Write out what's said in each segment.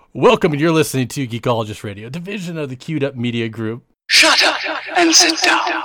Welcome, and you're listening to Geekologist Radio, a division of the Queued Up Media Group. Shut up and sit down.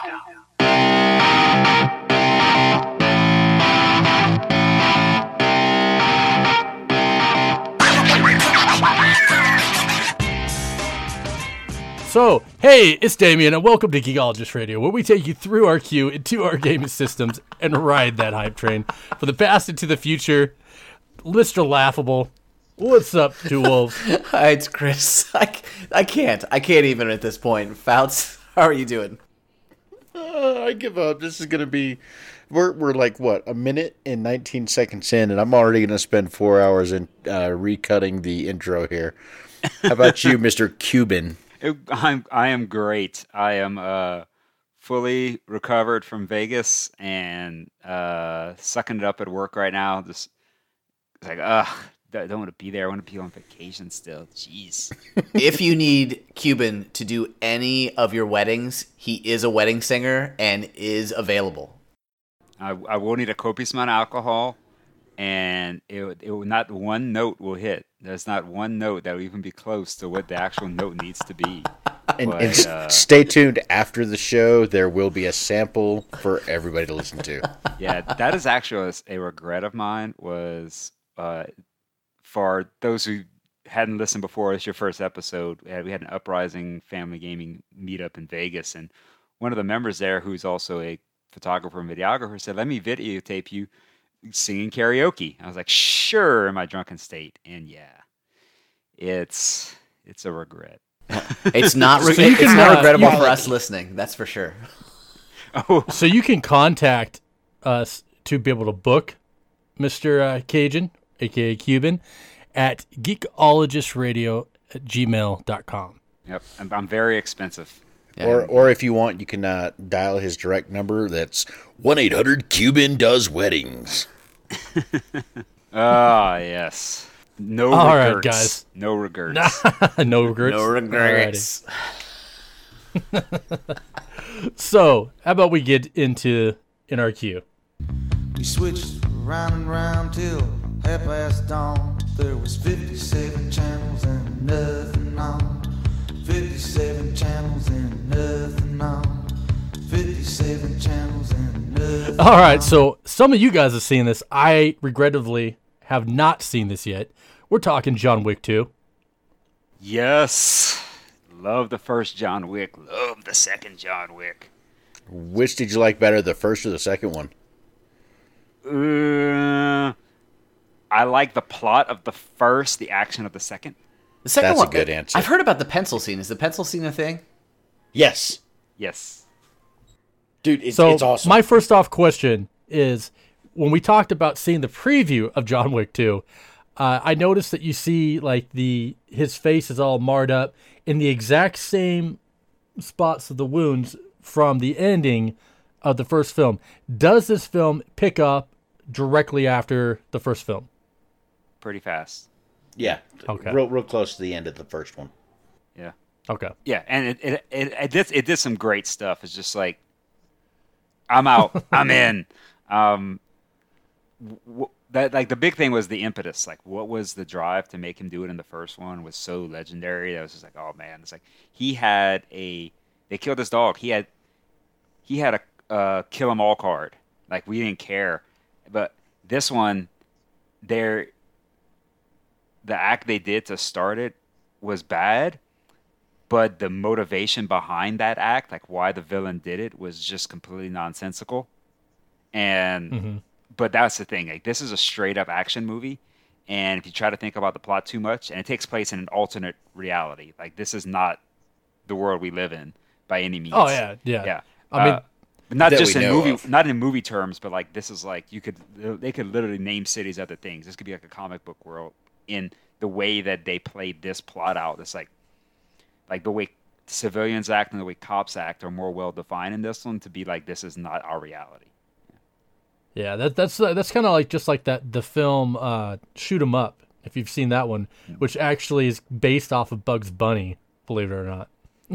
So, hey, it's Damien, and welcome to Geekologist Radio, where we take you through our queue into our gaming systems and ride that hype train for the past into the future. Mr. Laughable, what's up, Two Wolves? Hi, it's Chris. I can't even at this point. Fouts, how are you doing? I give up. This is gonna be. We're like what, a minute and 19 seconds in, and I'm already gonna spend 4 hours in recutting the intro here. How about you, Mr. Cuban? I am great. I am fully recovered from Vegas and sucking it up at work right now. Just like, I don't want to be there. I want to be on vacation still. Jeez. If you need Cuban to do any of your weddings, he is a wedding singer and is available. I will need a copious amount of alcohol, and it will not one note will hit. There's not one note that will even be close to what the actual note needs to be. And stay tuned after the show. There will be a sample for everybody to listen to. Yeah, that is actually a regret of mine. Was for those who hadn't listened before, it's your first episode. We had an Uprising Family Gaming meetup in Vegas, and one of the members there, who's also a photographer and videographer, said, "Let me videotape you singing karaoke." I was like, "Sure," in my drunken state, and yeah, it's a regret. It's not So it's not regrettable for us listening. That's for sure. Oh, So you can contact us to be able to book Mr. Cajun, a.k.a. Cuban, at geekologistradio@gmail.com. yep, I'm very expensive. Yeah. Or if you want, you can dial his direct number. That's 1-800-CUBAN-DOES-WEDDINGS. Ah, yes. No All regrets. right, guys. No regrets. No regrets. No regrets. So, how about we get in our queue? We switched round and round till half past dawn. There was 57 channels and nothing on. 57 channels and nothing on. 57 channels and nothing All right, so some of you guys have seen this. I regrettably have not seen this yet. We're talking John Wick 2. Yes. Love the first John Wick. Love the second John Wick. Which did you like better, the first or the second one? I like the plot of the first, the action of the second. The second That's one, a good answer. I've heard about the pencil scene. Is the pencil scene a thing? Yes. Yes. Dude, it's So awesome. my first off question is, when we talked about seeing the preview of John Wick 2, I noticed that you see like his face is all marred up in the exact same spots of the wounds from the ending of the first film. Does this film pick up directly after the first film? Pretty fast. Yeah. Okay. Real close to the end of the first one. Yeah. Okay. Yeah, and it did some great stuff. It's just like, I'm out. I'm in. That like the big thing was the impetus. Like, what was the drive to make him do it in the first one was so legendary. That was just like, oh man, it's like they killed his dog. He had a kill 'em all card. Like, we didn't care, but this one, the act they did to start it was bad, but the motivation behind that act, like why the villain did it, was just completely nonsensical. And but that's the thing. Like, this is a straight up action movie, and if you try to think about the plot too much, and it takes place in an alternate reality, like this is not the world we live in by any means. Oh yeah. I mean, but not that just we in know movie, of. not in movie terms, but like this is like they could literally name cities, other things. This could be like a comic book world in the way that they played this plot out. It's like the way civilians act and the way cops act are more well defined in this one to be like, this is not our reality. yeah. That's kind of like just like the film Shoot 'Em Up, if you've seen that one, which actually is based off of Bugs Bunny, believe it or not.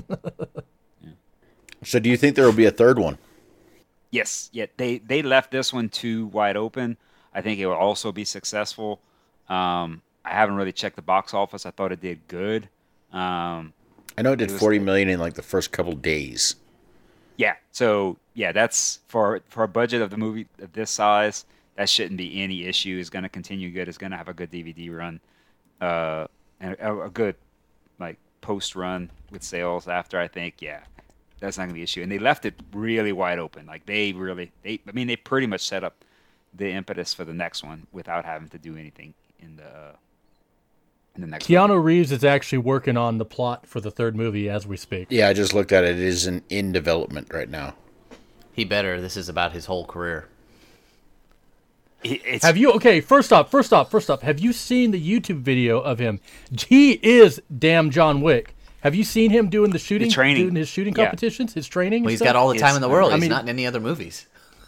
So do you think there will be a third one? Yes, yeah, they left this one too wide open. I think it will also be successful. I haven't really checked the box office. I thought it did good. I know it did It was- 40 million in like the first couple days. Yeah. So yeah, that's for a budget of the movie of this size. That shouldn't be any issue. It's going to continue good. It's going to have a good DVD run, and a good like post run with sales after. I think that's not going to be an issue. And they left it really wide open. Like they pretty much set up the impetus for the next one without having to do anything in the next. Keanu movie. Reeves is actually working on the plot for the third movie as we speak. Yeah, I just looked at it. It is in development right now. He better. This is about his whole career. It's, Have you? Okay, first off, have you seen the YouTube video of him? He is damn John Wick. Have you seen him doing the shooting, training. doing his shooting Yeah. competitions, his training? Well, and he's stuff? got all the time in the world. I He's mean- not in any other movies.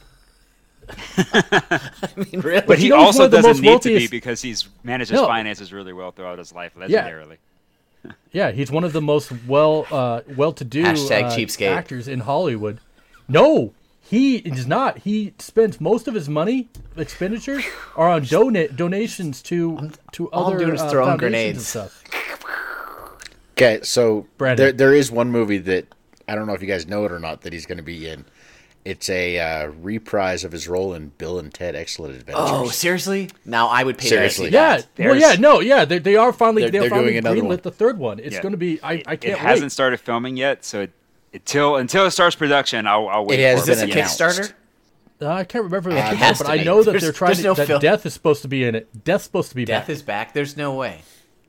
I mean, really? but he you know he's one also of the doesn't most need to be wealthiest- because he's managed his No. finances really well throughout his life, legendarily. Yeah, he's one of the most well-to-do Hashtag cheapskate. actors in Hollywood. No, he is not. He spends most of his money expenditures are on donations to all I'm other doing is throwing foundations grenades. and stuff. Okay, so Brandon. there is one movie that I don't know if you guys know it or not that he's going to be in. It's a reprise of his role in Bill and Ted Excellent Adventures. Oh, seriously? Now I would pay Seriously. to see that. Yeah, well, There's- they are finally They're finally doing another greenlit one. the third one. It's Yeah. going to be. I can't It wait. hasn't started filming yet, so until it starts production, I'll wait. It has for Is this a been announced. Kickstarter? I can't remember the It has but to I be. know that There's- they're trying there's to. no that film. Death is supposed to be in it. Death's supposed to be Death back. is back. There's no way.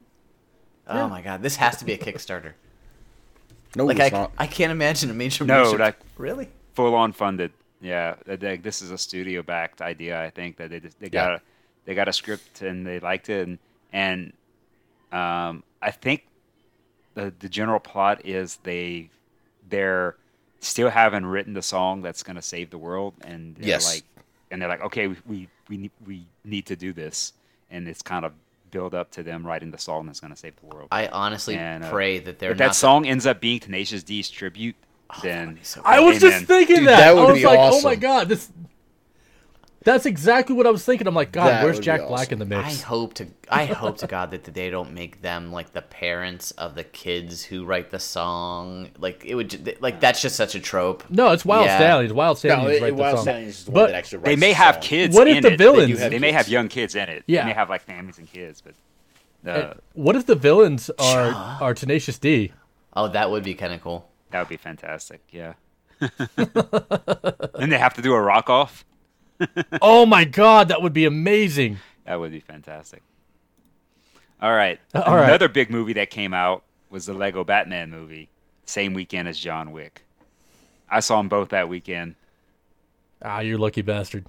Oh my god, this has to be a Kickstarter. No, Like it's not. I can't imagine a major. No, major- like- really. full on funded. Yeah, this is a studio backed idea. I think that they got a script and they liked it, and I think the general plot is they're still haven't written the song that's going to save the world, and Yes. they're like, okay, we need to do this, and it's kind of build up to them writing the song that's going to save the world. I honestly And, pray that they're if not. that song ends up being Tenacious D's tribute, that then would be so I was Amen. just thinking Dude, that. that would I was be like, oh awesome. my god, this. That's exactly what I was thinking. I'm like, God, That where's would be Jack Black awesome. in the I mix? hope to God that they don't make them like the parents of the kids who write the song. Like it would like that's just such a trope. No, it's Wild Yeah. Stallions. Wild No, Stallions write the Wild song. Stallions is the But one that actually writes they may the have song. kids. What if in the it. villains- They may have young kids in it. Yeah. They may have like families and kids, but What if the villains are Tenacious D? Oh, that would be kind of cool. that would be fantastic. Yeah. And they have to do a rock off. Oh my god, that would be amazing. That would be fantastic. All right. All right. Another big movie that came out was the Lego Batman movie, same weekend as John Wick. I saw them both that weekend. Ah, you lucky bastard.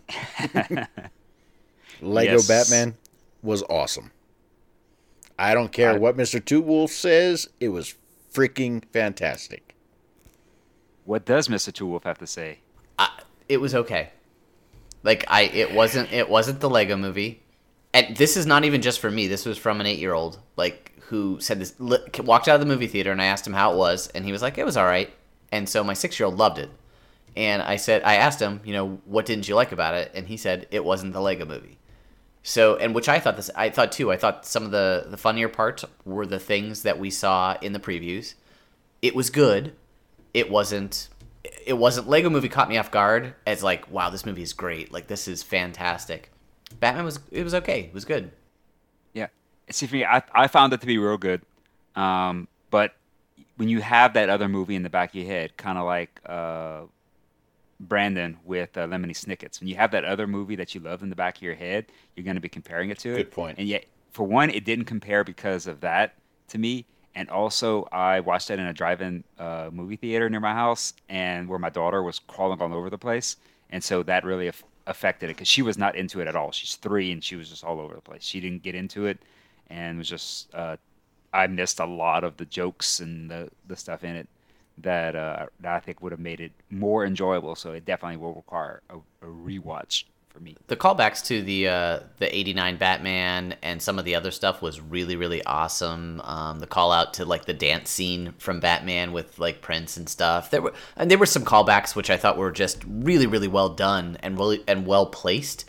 Lego Yes. Batman was awesome. I don't care what Mr. Two Wolf says. It was freaking fantastic. What does Mr. Two Wolf have to say? It was okay. Like it wasn't the Lego movie, and this is not even just for me. This was from an 8-year-old like who said this. Walked out of the movie theater and I asked him how it was, and he was like, "It was all right." And so my 6-year-old loved it, and I asked him, what didn't you like about it? And he said it wasn't the Lego movie. So, and which I thought too. I thought some of the funnier parts were the things that we saw in the previews. It was good. It wasn't Lego Movie caught me off guard as like, wow, this movie is great. Like this is fantastic. Batman was okay. It was good. Yeah. See, for me, I found it to be real good. But when you have that other movie in the back of your head, kind of like Brandon with Lemony Snicket's, when you have that other movie that you love in the back of your head, you're going to be comparing it to it. Good point. And yet, for one, it didn't compare because of that to me. And also, I watched that in a drive-in movie theater near my house, and where my daughter was crawling all over the place. And so that really affected it because she was not into it at all. She's 3, and she was just all over the place. She didn't get into it, and was just I missed a lot of the jokes and the stuff in it that I think would have made it more enjoyable. So it definitely will require a rewatch for me. The callbacks to the '89 Batman and some of the other stuff was really, really awesome. The call out to like the dance scene from Batman with like Prince and stuff. There were some callbacks which I thought were just really, really well done and well placed.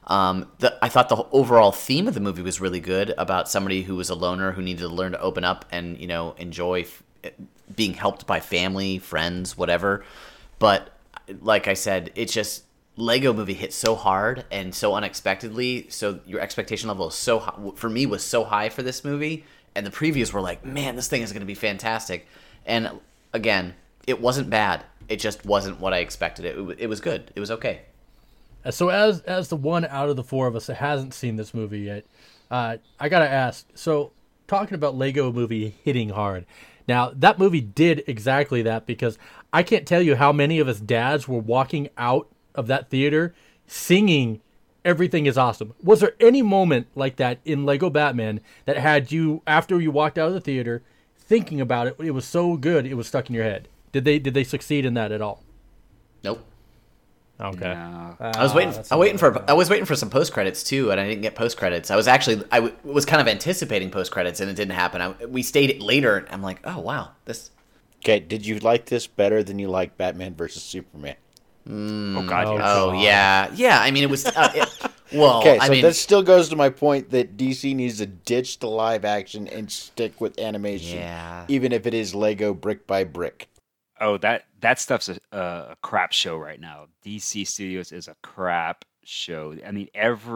I thought the overall theme of the movie was really good about somebody who was a loner who needed to learn to open up and enjoy being helped by family, friends, whatever. But like I said, it's just Lego Movie hit so hard and so unexpectedly. So your expectation level is so high, for me was so high for this movie, and the previews were like, man, this thing is going to be fantastic. And again, it wasn't bad. It just wasn't what I expected. It was good. It was okay. So as the one out of the four of us that hasn't seen this movie yet, I gotta ask. So talking about Lego Movie hitting hard, now that movie did exactly that, because I can't tell you how many of us dads were walking out of that theater singing "Everything is Awesome." Was there any moment like that in Lego Batman that had you, after you walked out of the theater, thinking about it? It was so good, it was stuck in your head. Did they succeed in that at all? Nope. Okay. No. I was waiting for some post credits too, and I didn't get post credits. I was was kind of anticipating post credits, and it didn't happen. We stayed later, and I'm like, oh wow, this. Okay, did you like this better than you like Batman versus Superman? Oh God. Oh, yes. Oh yeah. I mean, it was. Well, Okay, so I mean, that still goes to my point that DC needs to ditch the live action and stick with animation, Yeah. even if it is Lego brick by brick. Oh, that stuff's a crap show right now. DC Studios is a crap show. I mean,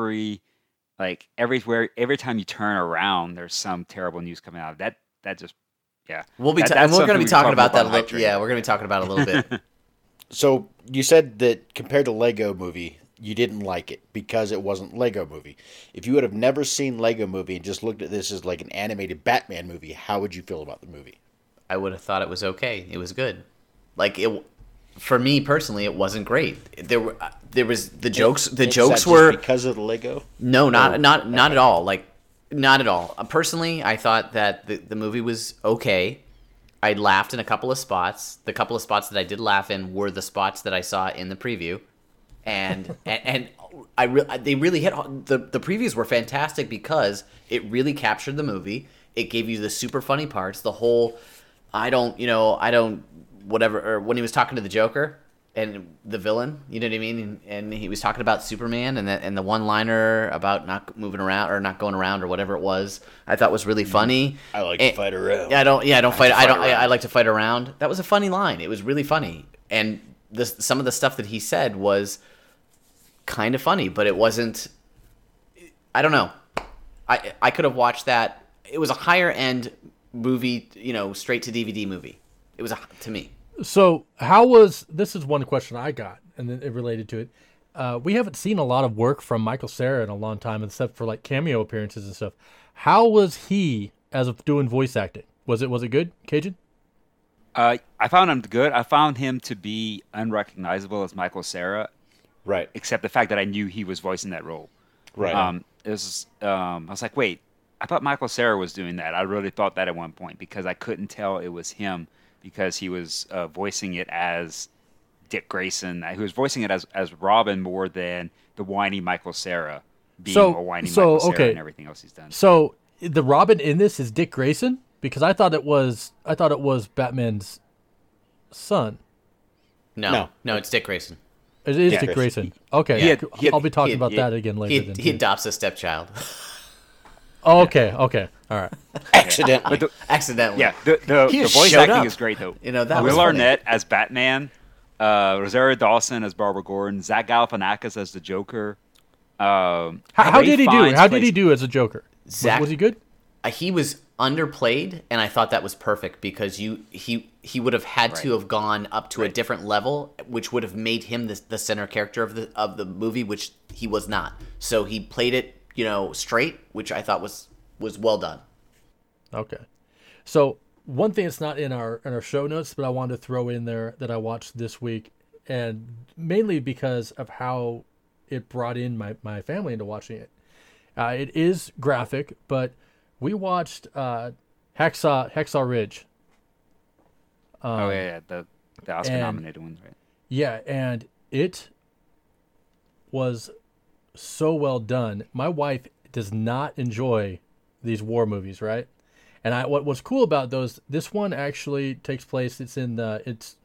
everywhere, every time you turn around, there's some terrible news coming out. That just, yeah. we'll be. That's And we're something going to be we talking can about that. on A Hype little, Train. yeah, we're going to be talking about it a little bit. So you said that compared to Lego Movie, you didn't like it because it wasn't Lego Movie. If you would have never seen Lego Movie and just looked at this as like an animated Batman movie, how would you feel about the movie? I would have thought it was okay. It was good. Like it, for me personally, it wasn't great. There was the jokes. The Is jokes that were just because of the Lego. no, not at all. Like not at all. Personally, I thought that the movie was okay. I laughed in a couple of spots. The couple of spots that I did laugh in were the spots that I saw in the preview, and they really hit the previews were fantastic because it really captured the movie. It gave you the super funny parts. The whole I don't whatever, or when he was talking to the Joker and the villain, you know what I mean, and he was talking about Superman and the one liner about not moving around or not going around or whatever it was, I thought was really funny. I like to fight around. Yeah, I like to fight around. That was a funny line. It was really funny, and some of the stuff that he said was kind of funny, but it wasn't. I don't know. I could have watched that. It was a higher end movie, straight to DVD movie. It was to me. So this is one question I got, and then it related to it. We haven't seen a lot of work from Michael Cera in a long time, except for like cameo appearances and stuff. How was he as of doing voice acting? Was it good, Cajun? I found him good. I found him to be unrecognizable as Michael Cera, Right. except the fact that I knew he was voicing that role. Right. I was like, wait, I thought Michael Cera was doing that. I really thought that at one point because I couldn't tell it was him because he was voicing it as Dick Grayson. He was voicing it as Robin more than the whiny Michael Cera being a whiny Michael Cera and everything else he's done. So the Robin in this is Dick Grayson, because I thought it was Batman's son. No, it's Dick Grayson. It is Yeah. Dick Grayson. Okay, He- I'll be talking he- about he- that again later. He then. adopts a stepchild. Oh, okay, all right. Accidentally. Accidentally. Yeah, the He just voice showed acting up. is great though. That was Will funny. Arnett as Batman, Rosario Dawson as Barbara Gordon, Zach Galifianakis as the Joker. How Ray did he do? Fiennes How did plays- he do as a Joker? Zach- Was he good? He was underplayed, and I thought that was perfect because he would have had to have gone up to a different level, which would have made him the center character of the movie, which he was not. So he played it, straight, which I thought was well done. Okay. So one thing that's not in our show notes, but I wanted to throw in there that I watched this week, and mainly because of how it brought in my family into watching it. It is graphic, but we watched Hacksaw Ridge. the Oscar nominated ones, right? Yeah, and it was so well done. My wife does not enjoy these war movies, right? And what was cool about those, this one actually takes place. It's in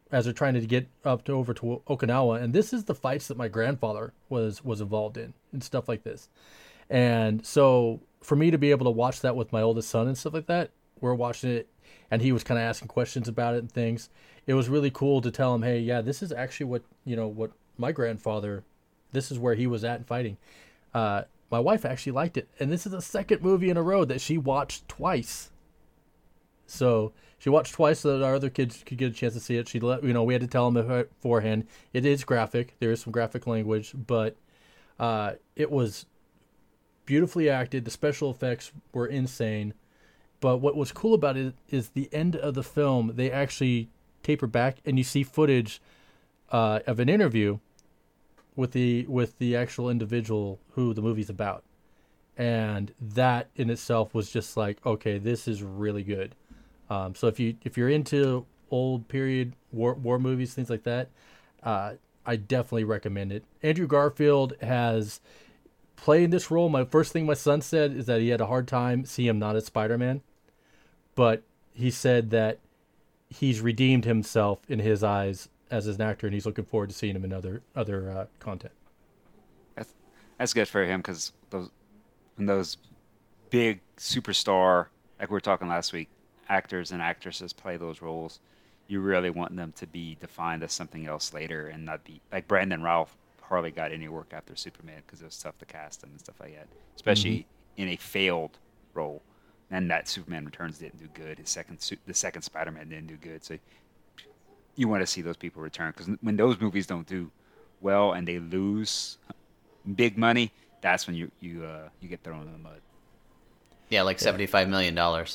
as they're trying to get over to Okinawa, and this is the fights that my grandfather was involved in and stuff like this. And so for me to be able to watch that with my oldest son and stuff like that, we're watching it, and he was kind of asking questions about it and things. It was really cool to tell him, hey, yeah, this is actually what my grandfather, this is where he was at in fighting. My wife actually liked it, and this is the second movie in a row that she watched twice. So she watched twice so that our other kids could get a chance to see it. We had to tell them beforehand. It is graphic. There is some graphic language, but it was beautifully acted. The special effects were insane. But what was cool about it is the end of the film, they actually taper back and you see footage of an interview with the actual individual who the movie's about. And that in itself was just like, okay, this is really good. So if you're into old period war movies, things like that, I definitely recommend it. Andrew Garfield has played this role. My first thing my son said is that he had a hard time seeing him not as Spider-Man, but he said that he's redeemed himself in his eyes as an actor, and he's looking forward to seeing him in other content. That's good for him, because when those big superstar, like we were talking last week, actors and actresses play those roles, you really want them to be defined as something else later and not be like Brandon Routh hardly got any work after Superman because it was tough to cast him and stuff like that, especially in a failed role. And that Superman Returns didn't do good. The second Spider-Man didn't do good. So you want to see those people return, because when those movies don't do well and they lose big money, that's when you get thrown in the mud. Yeah, like $75 million.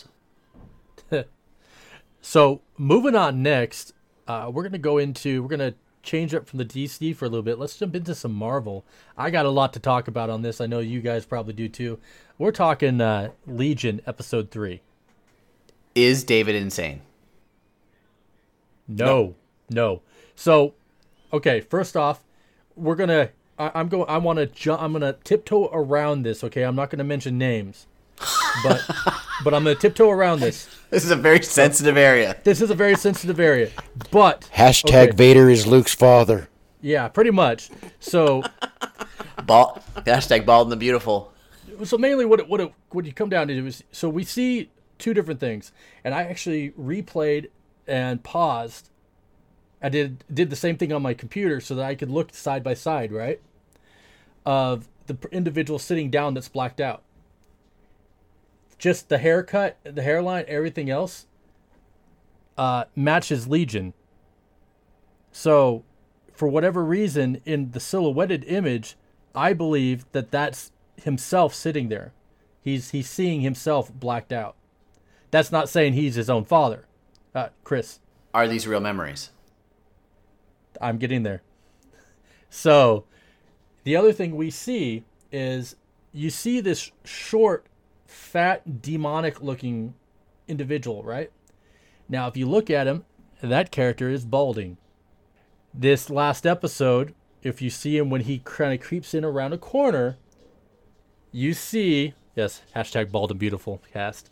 So moving on next, we're gonna change up from the DC for a little bit. Let's jump into some Marvel. I got a lot to talk about on this. I know you guys probably do too. We're talking Legion episode 3. Is David insane? No. So, okay, first off, I'm gonna tiptoe around this, okay? I'm not gonna mention names. But I'm gonna tiptoe around this. This is a very sensitive area. But Hashtag Vader is Luke's father. Yeah, pretty much. So Hashtag Bald and the Beautiful. So mainly what you come down to is, so we see two different things, and I actually replayed and paused. I did the same thing on my computer so that I could look side by side, right, of the individual sitting down that's blacked out. Just the haircut, the hairline, everything else matches Legion. So, for whatever reason, in the silhouetted image, I believe that that's himself sitting there. He's seeing himself blacked out. That's not saying he's his own father. Chris. Are these real memories? I'm getting there. So, the other thing we see is you see this short, fat, demonic-looking individual, right? Now, if you look at him, that character is balding. This last episode, if you see him when he kind of creeps in around a corner, you see, yes, hashtag bald and beautiful cast.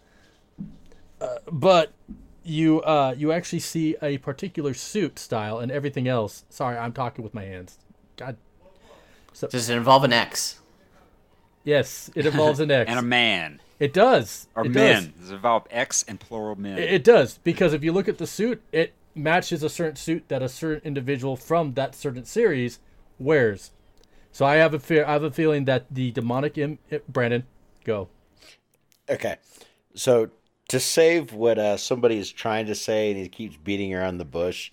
But you actually see a particular suit style and everything else. Sorry, I'm talking with my hands. God. So, does it involve an X? Yes, it involves an X. And a man. It does. Or it men. Does. Does it involve X and plural men? It does, because if you look at the suit, it matches a certain suit that a certain individual from that certain series wears. So I have a feeling that the demonic Brandon, go. Okay, so to save what somebody is trying to say, and he keeps beating around the bush,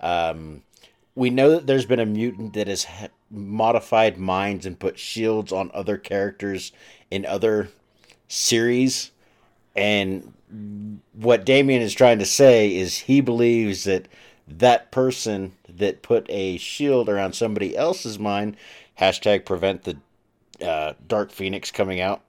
we know that there's been a mutant that has modified minds and put shields on other characters in other series, and what Damien is trying to say is he believes that that person that put a shield around somebody else's mind, hashtag prevent the Dark Phoenix coming out,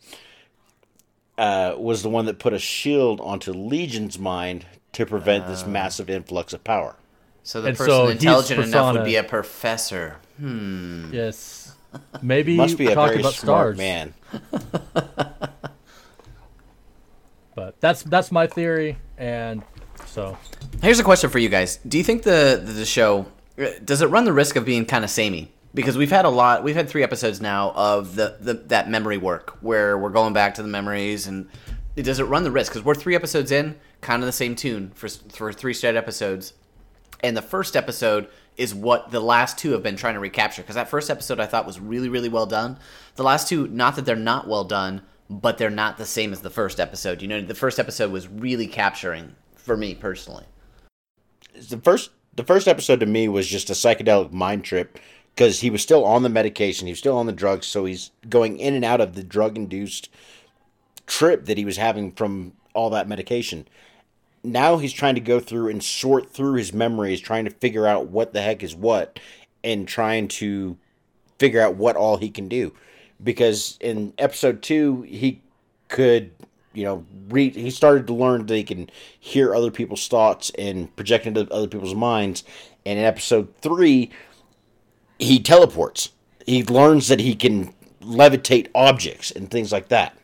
was the one that put a shield onto Legion's mind to prevent this massive influx of power. So the And person so intelligent he's enough would persona. be a professor. Yes. Maybe Must be a talk very about smart stars. man. But that's my theory, and So Here's a question for you guys: do you think the show does it run the risk of being kind of samey? Because we've had 3 episodes now of that memory work where we're going back to the memories, and does it run the risk? Because we're 3 episodes in, kind of the same tune for 3 straight episodes, and the first episode is what the last 2 have been trying to recapture. Because that first episode I thought was really, really well done. The last 2, not that they're not well done, but they're not the same as the first episode. You know, the first episode was really capturing for me personally. The first episode to me was just a psychedelic mind trip because he was still on the medication, he was still on the drugs, so he's going in and out of the drug-induced trip that he was having from all that medication. Now he's trying to go through and sort through his memories, trying to figure out what the heck is what, and trying to figure out what all he can do. Because in episode 2, he could, he started to learn that he can hear other people's thoughts and project into other people's minds. And in episode 3, he teleports. He learns that he can levitate objects and things like that.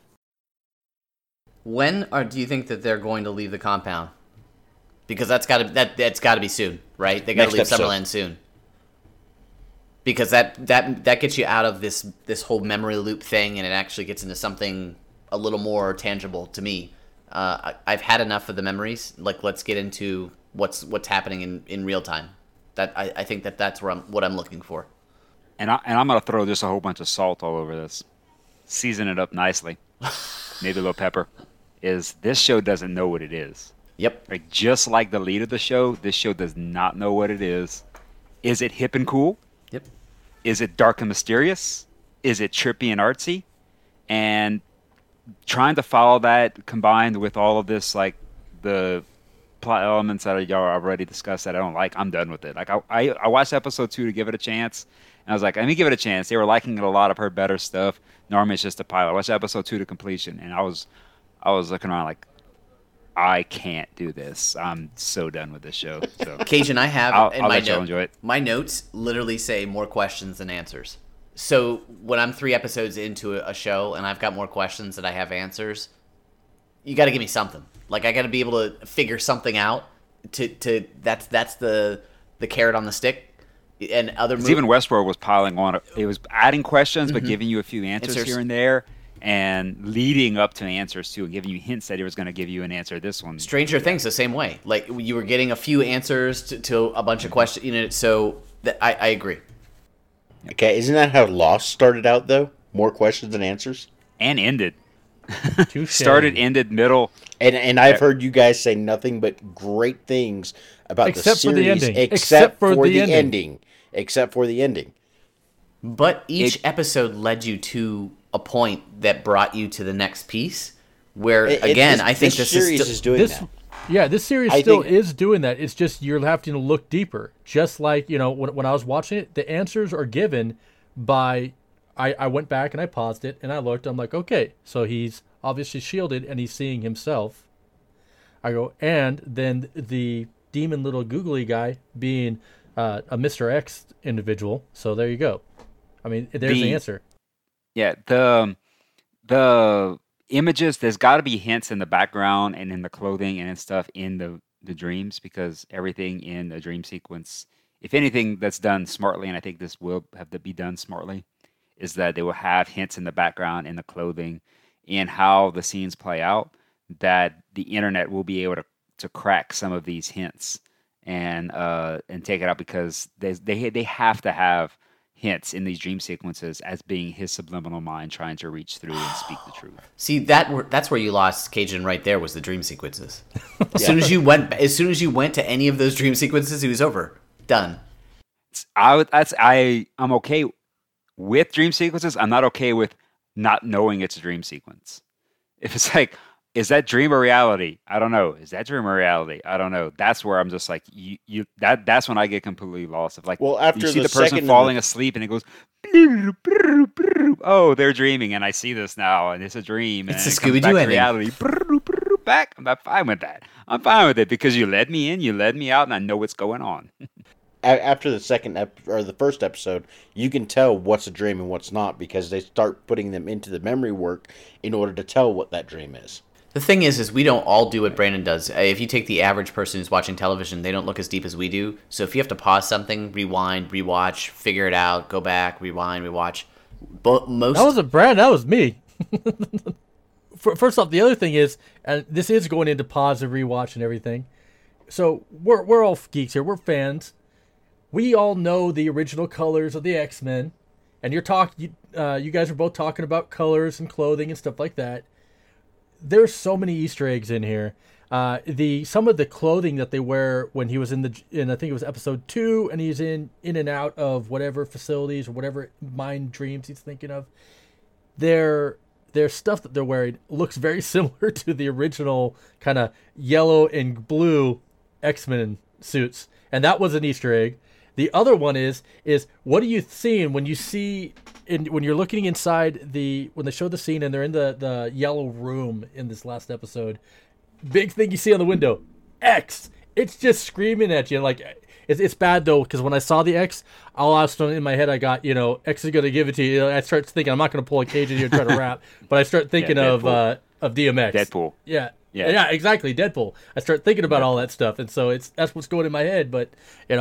When do you think that they're going to leave the compound? Because that's got to be soon, right? They got to leave Summerland soon. Because that gets you out of this whole memory loop thing, and it actually gets into something a little more tangible to me. I've had enough of the memories. Like, let's get into what's happening in real time. That I think that's what I'm looking for. And I'm gonna throw just a whole bunch of salt all over this, season it up nicely, maybe a little pepper. Is this show doesn't know what it is? Yep. Like, just like the lead of the show, this show does not know what it is. Is it hip and cool? Yep. Is it dark and mysterious? Is it trippy and artsy? And trying to follow that combined with all of this, like the plot elements that y'all already discussed that I don't like, I'm done with it. Like, I watched episode 2 to give it a chance, and I was like, let me give it a chance. They were liking it a lot. I've heard better stuff. Normally it's just a pilot. I watched episode 2 to completion, and I was looking around like, I can't do this. I'm so done with this show. So Cajun, I have I'll let y'all enjoy it. My notes literally say more questions than answers. So when I'm 3 episodes into a show and I've got more questions than I have answers, you got to give me something. Like, I got to be able to figure something out. That's the carrot on the stick. And other even Westworld was piling on. It was adding questions, but giving you a few answers here and there, and leading up to answers too, and giving you hints that it was going to give you an answer. This one, Stranger Things, the same way. Like, you were getting a few answers to a bunch of questions. So I agree. Okay, isn't that how Lost started out though? More questions than answers, and ended. Touche. Started, ended, middle. And I've heard you guys say nothing but great things about Except the for the series, ending. except for the ending. Except for the ending. But each episode led you to a point that brought you to the next piece. Where I think this series is doing that. Yeah, this series still is doing that. It's just you're having to look deeper. Just like, when I was watching it, the answers are given by... I went back and I paused it and I looked. I'm like, okay, so he's obviously shielded and he's seeing himself. I go, and then the demon little googly guy being a Mr. X individual. So there you go. I mean, there's the answer. Yeah, the images, there's got to be hints in the background and in the clothing and stuff in the dreams, because everything in the dream sequence, if anything that's done smartly, and I think this will have to be done smartly, is that they will have hints in the background, in the clothing, in how the scenes play out, that the internet will be able to crack some of these hints and take it out, because they have to have hints in these dream sequences as being his subliminal mind trying to reach through and speak the truth. See, that's where you lost Cajun right there, was the dream sequences. As soon as you went to any of those dream sequences, it was over. Done. I'm okay with dream sequences. I'm not okay with not knowing it's a dream sequence. If it's like, is that dream or reality? I don't know. Is that dream or reality? I don't know. That's where I'm just like, that's when I get completely lost. Of like, after you see the person falling asleep and it goes, oh, they're dreaming, and I see this now, and it's a dream. It's and a Scooby-Doo ending. Reality. Back. I'm fine with that. I'm fine with it, because you led me in, you led me out, and I know what's going on. After the first episode, you can tell what's a dream and what's not, because they start putting them into the memory work in order to tell what that dream is. The thing is we don't all do what Brandon does. If you take the average person who's watching television, they don't look as deep as we do. So if you have to pause something, rewind, rewatch, figure it out, go back, rewind, rewatch. But most That wasn't Brad. That was me. First off, the other thing is, and this is going into pause and rewatch and everything. So we're all geeks here. We're fans. We all know the original colors of the X-Men, and you guys are both talking about colors and clothing and stuff like that. There's so many Easter eggs in here. Some of the clothing that they wear when he was in I think it was episode 2, and he's in and out of whatever facilities or whatever mind dreams he's thinking of. Their stuff that they're wearing looks very similar to the original kind of yellow and blue X-Men suits, and that was an Easter egg. The other one is what are you seeing when you're looking inside when they show the scene and they're in the yellow room in this last episode? Big thing you see on the window, X. It's just screaming at you. Like it's bad though, because when I saw the X, all I was in my head, I got, X is going to give it to you. I start thinking I'm not going to pull a cage in here and try to rap, but I start thinking of DMX. Deadpool. Yeah, exactly, Deadpool. I start thinking about all that stuff, and so that's what's going in my head. But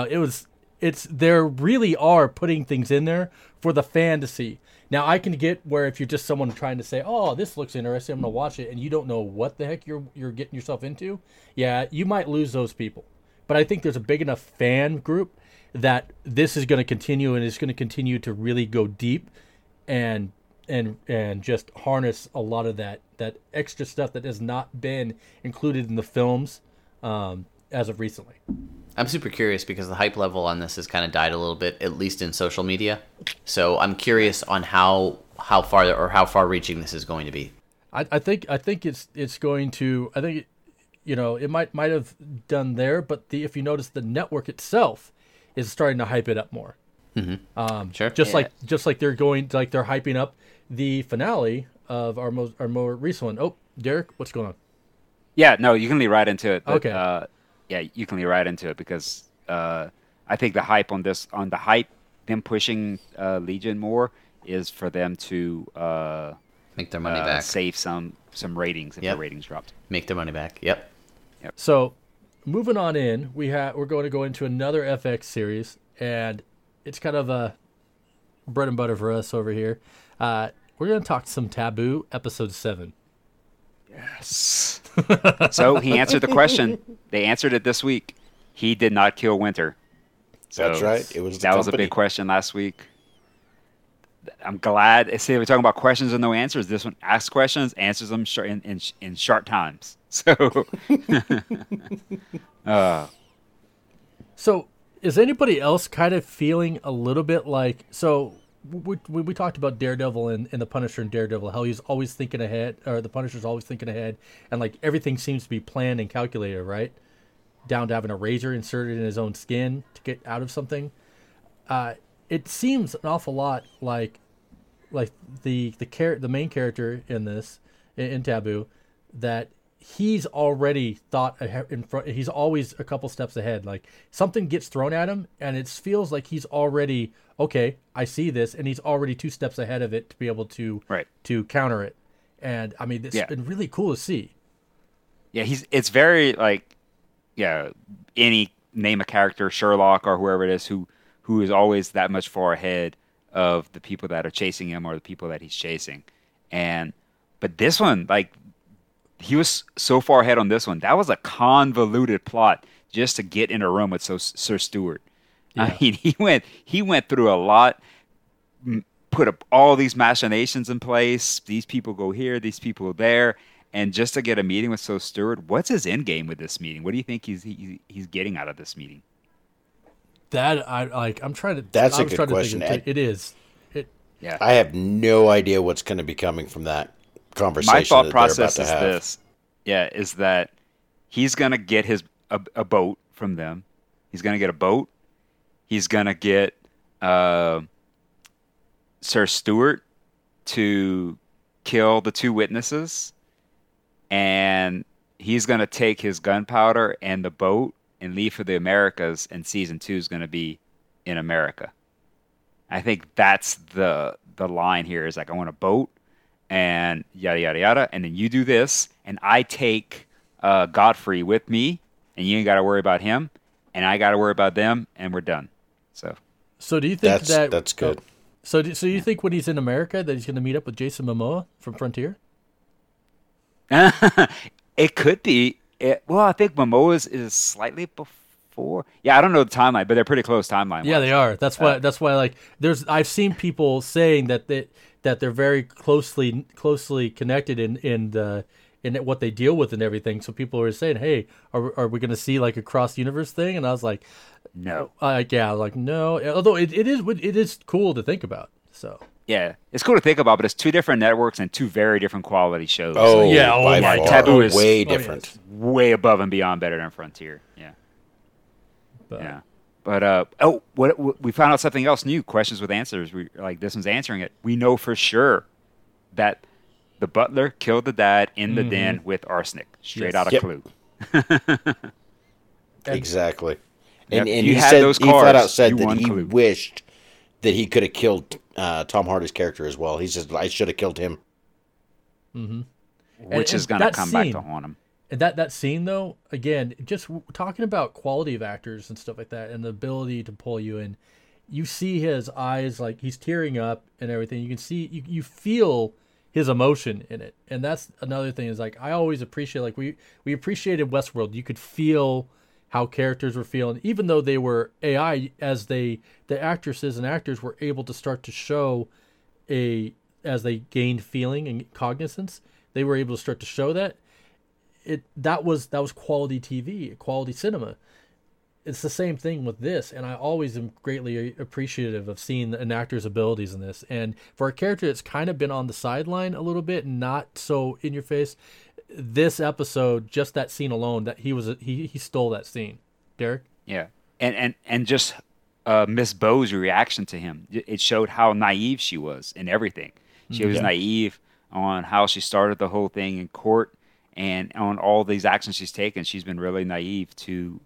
there really are putting things in there for the fan to see. Now, I can get where if you're just someone trying to say, oh, this looks interesting, I'm going to watch it, and you don't know what the heck you're getting yourself into, yeah, you might lose those people. But I think there's a big enough fan group that this is going to continue, and it's going to continue to really go deep and just harness a lot of that extra stuff that has not been included in the films as of recently. I'm super curious because the hype level on this has kind of died a little bit, at least in social media. So I'm curious on how far reaching this is going to be. I think it's going to. I think it might have done there, but if you notice, the network itself is starting to hype it up more. Mm-hmm. Sure. Just like they're hyping up the finale of our more recent one. Oh, Derek, what's going on? Yeah, no, you can lead right into it. But, Okay. Yeah, you can lead right into it because I think the hype them pushing Legion more is for them to make their money back, save some ratings if the ratings dropped. Make their money back. Yep. So, moving on in, we're going to go into another FX series, and it's kind of a bread and butter for us over here. We're going to talk some Taboo, episode 7. Yes. So he answered the question. They answered it this week. He did not kill Winter. So That's right. It was the that was a company. big question last week. I'm glad. See, we're talking about questions and no answers. This one asks questions, answers them in short times. So, So, is anybody else kind of feeling a little bit like we talked about Daredevil and the Punisher and Daredevil, how he's always thinking ahead, or the Punisher's always thinking ahead, and like everything seems to be planned and calculated, right? Down to having a razor inserted in his own skin to get out of something. It seems an awful lot like the main character in this in Taboo, that he's already thought ahead in front. He's always a couple steps ahead. Like something gets thrown at him, and it feels like he's already okay. I see this, and he's already 2 steps ahead of it to be able to to counter it. And I mean, it's been really cool to see. Yeah, it's very like, any name a character, Sherlock or whoever it is, who is always that much far ahead of the people that are chasing him or the people that he's chasing. But this one, like, he was so far ahead on this one. That was a convoluted plot just to get in a room with Sir Stewart. Yeah. I mean, he went through a lot, put up all these machinations in place. These people go here, these people go there, and just to get a meeting with Sir Stewart. What's his end game with this meeting? What do you think he's getting out of this meeting? I'm trying to. That's a good question. It is. Yeah. I have no idea what's going to be coming from that conversation. My thought that process they're is about to have. this. Yeah, is that he's going to get a boat from them. He's going to get a boat. He's going to get Sir Stewart to kill the 2 witnesses. And he's going to take his gunpowder and the boat and leave for the Americas, and season 2 is going to be in America. I think that's the line here is like, I want a boat and yada, yada, yada. And then you do this, and I take Godfrey with me, and you ain't got to worry about him, and I got to worry about them, and we're done. So do you think that's good. So you think when he's in America that he's going to meet up with Jason Momoa from Frontier? It could be. Well, I think Momoa's is slightly before. Yeah, I don't know the timeline, but they're pretty close timeline. Yeah, they are. That's why. Like, I've seen people saying that they're very closely connected in what they deal with and everything. So people are saying, "Hey, are we going to see like a cross universe thing?" And I was like, "No." No. Although it is cool to think about. So. Yeah, it's cool to think about, but it's two different networks and two very different quality shows. Oh, yeah, by my far. God. Taboo is way different. way above and beyond better than Frontier. Yeah. But what we found out something else new. Questions with answers. This one's answering it. We know for sure that the butler killed the dad in the den with arsenic, straight out of Yep. Clue. Exactly. Yep. And You he had said those he flat cars, out said you that won he Clue. wished that he could have killed Tom Hardy's character as well. He says, "I should have killed him." Which is And going to that come back scene- to haunt him. And that scene though, again, just talking about quality of actors and stuff like that, and the ability to pull you in. You see his eyes, like he's tearing up and everything. You can see, you feel his emotion in it, and that's another thing. Is like I always appreciate, like we appreciated Westworld. You could feel how characters were feeling, even though they were AI, as the actresses and actors were able to start to show as they gained feeling and cognizance, they were able to start to show that. That was quality TV, quality cinema. It's the same thing with this, and I always am greatly appreciative of seeing an actor's abilities in this. And for a character that's kind of been on the sideline a little bit, not so in your face, this episode, just that scene alone, that he stole that scene. Derek? Yeah, and just Miss Bo's reaction to him. It showed how naive she was in everything. She was naive on how she started the whole thing in court, and on all these actions she's taken. She's been really naive to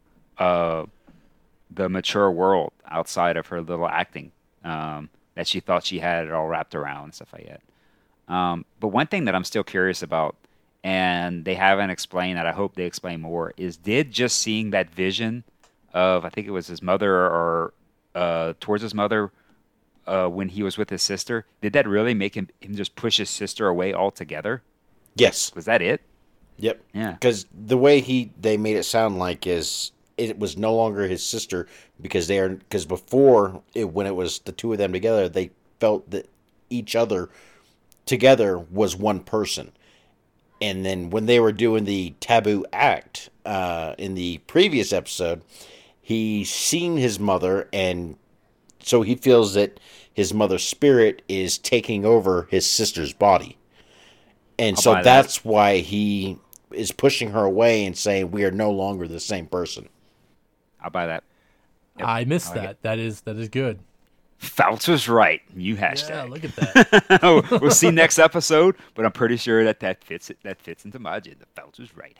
the mature world outside of her little acting that she thought she had it all wrapped around and stuff like that. But one thing that I'm still curious about, and they haven't explained that, I hope they explain more, is did just seeing that vision of, I think it was his mother or towards his mother when he was with his sister, did that really make him just push his sister away altogether? Yes. Was that it? Yep. Yeah. Because the way they made it sound like is it was no longer his sister because before when it was the two of them together, they felt that each other together was one person. And then when they were doing the taboo act in the previous episode, he seen his mother, and so he feels that his mother's spirit is taking over his sister's body. And so that's why he is pushing her away and saying, we are no longer the same person. I'll buy that. Yep. I missed that. That is good. Fouts was right. You hashtag. Yeah, look at that. We'll see next episode, but I'm pretty sure that fits it. That fits into my agenda. Fouts was right.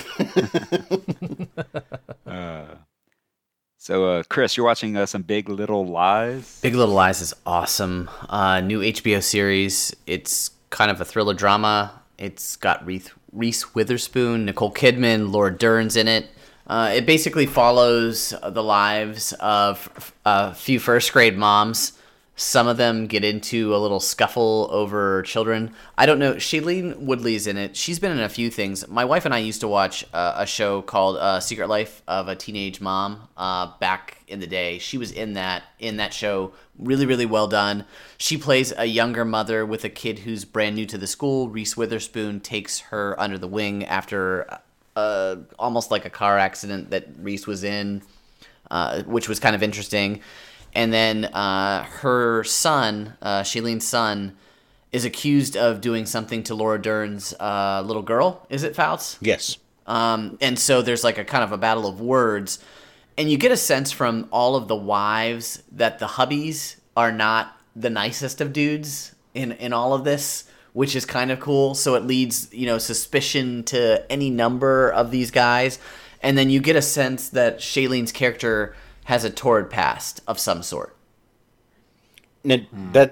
Hashtag. So, Chris, you're watching some Big Little Lies. Big Little Lies is awesome. New HBO series. It's kind of a thriller drama. It's got Reese Witherspoon, Nicole Kidman, Laura Dern's in it. It basically follows the lives of a few first grade moms. Some of them get into a little scuffle over children. I don't know. Shailene Woodley's in it. She's been in a few things. My wife and I used to watch a show called Secret Life of a Teenage Mom back in the day. She was in that show. Really, really well done. She plays a younger mother with a kid who's brand new to the school. Reese Witherspoon takes her under the wing after almost like a car accident that Reese was in, which was kind of interesting. And then her son, Shailene's son, is accused of doing something to Laura Dern's little girl. Is it, Fouts? Yes. And so there's like a kind of a battle of words. And you get a sense from all of the wives that the hubbies are not the nicest of dudes in all of this, which is kind of cool. So it leads, suspicion to any number of these guys. And then you get a sense that Shailene's character has a torrid past of some sort. Now,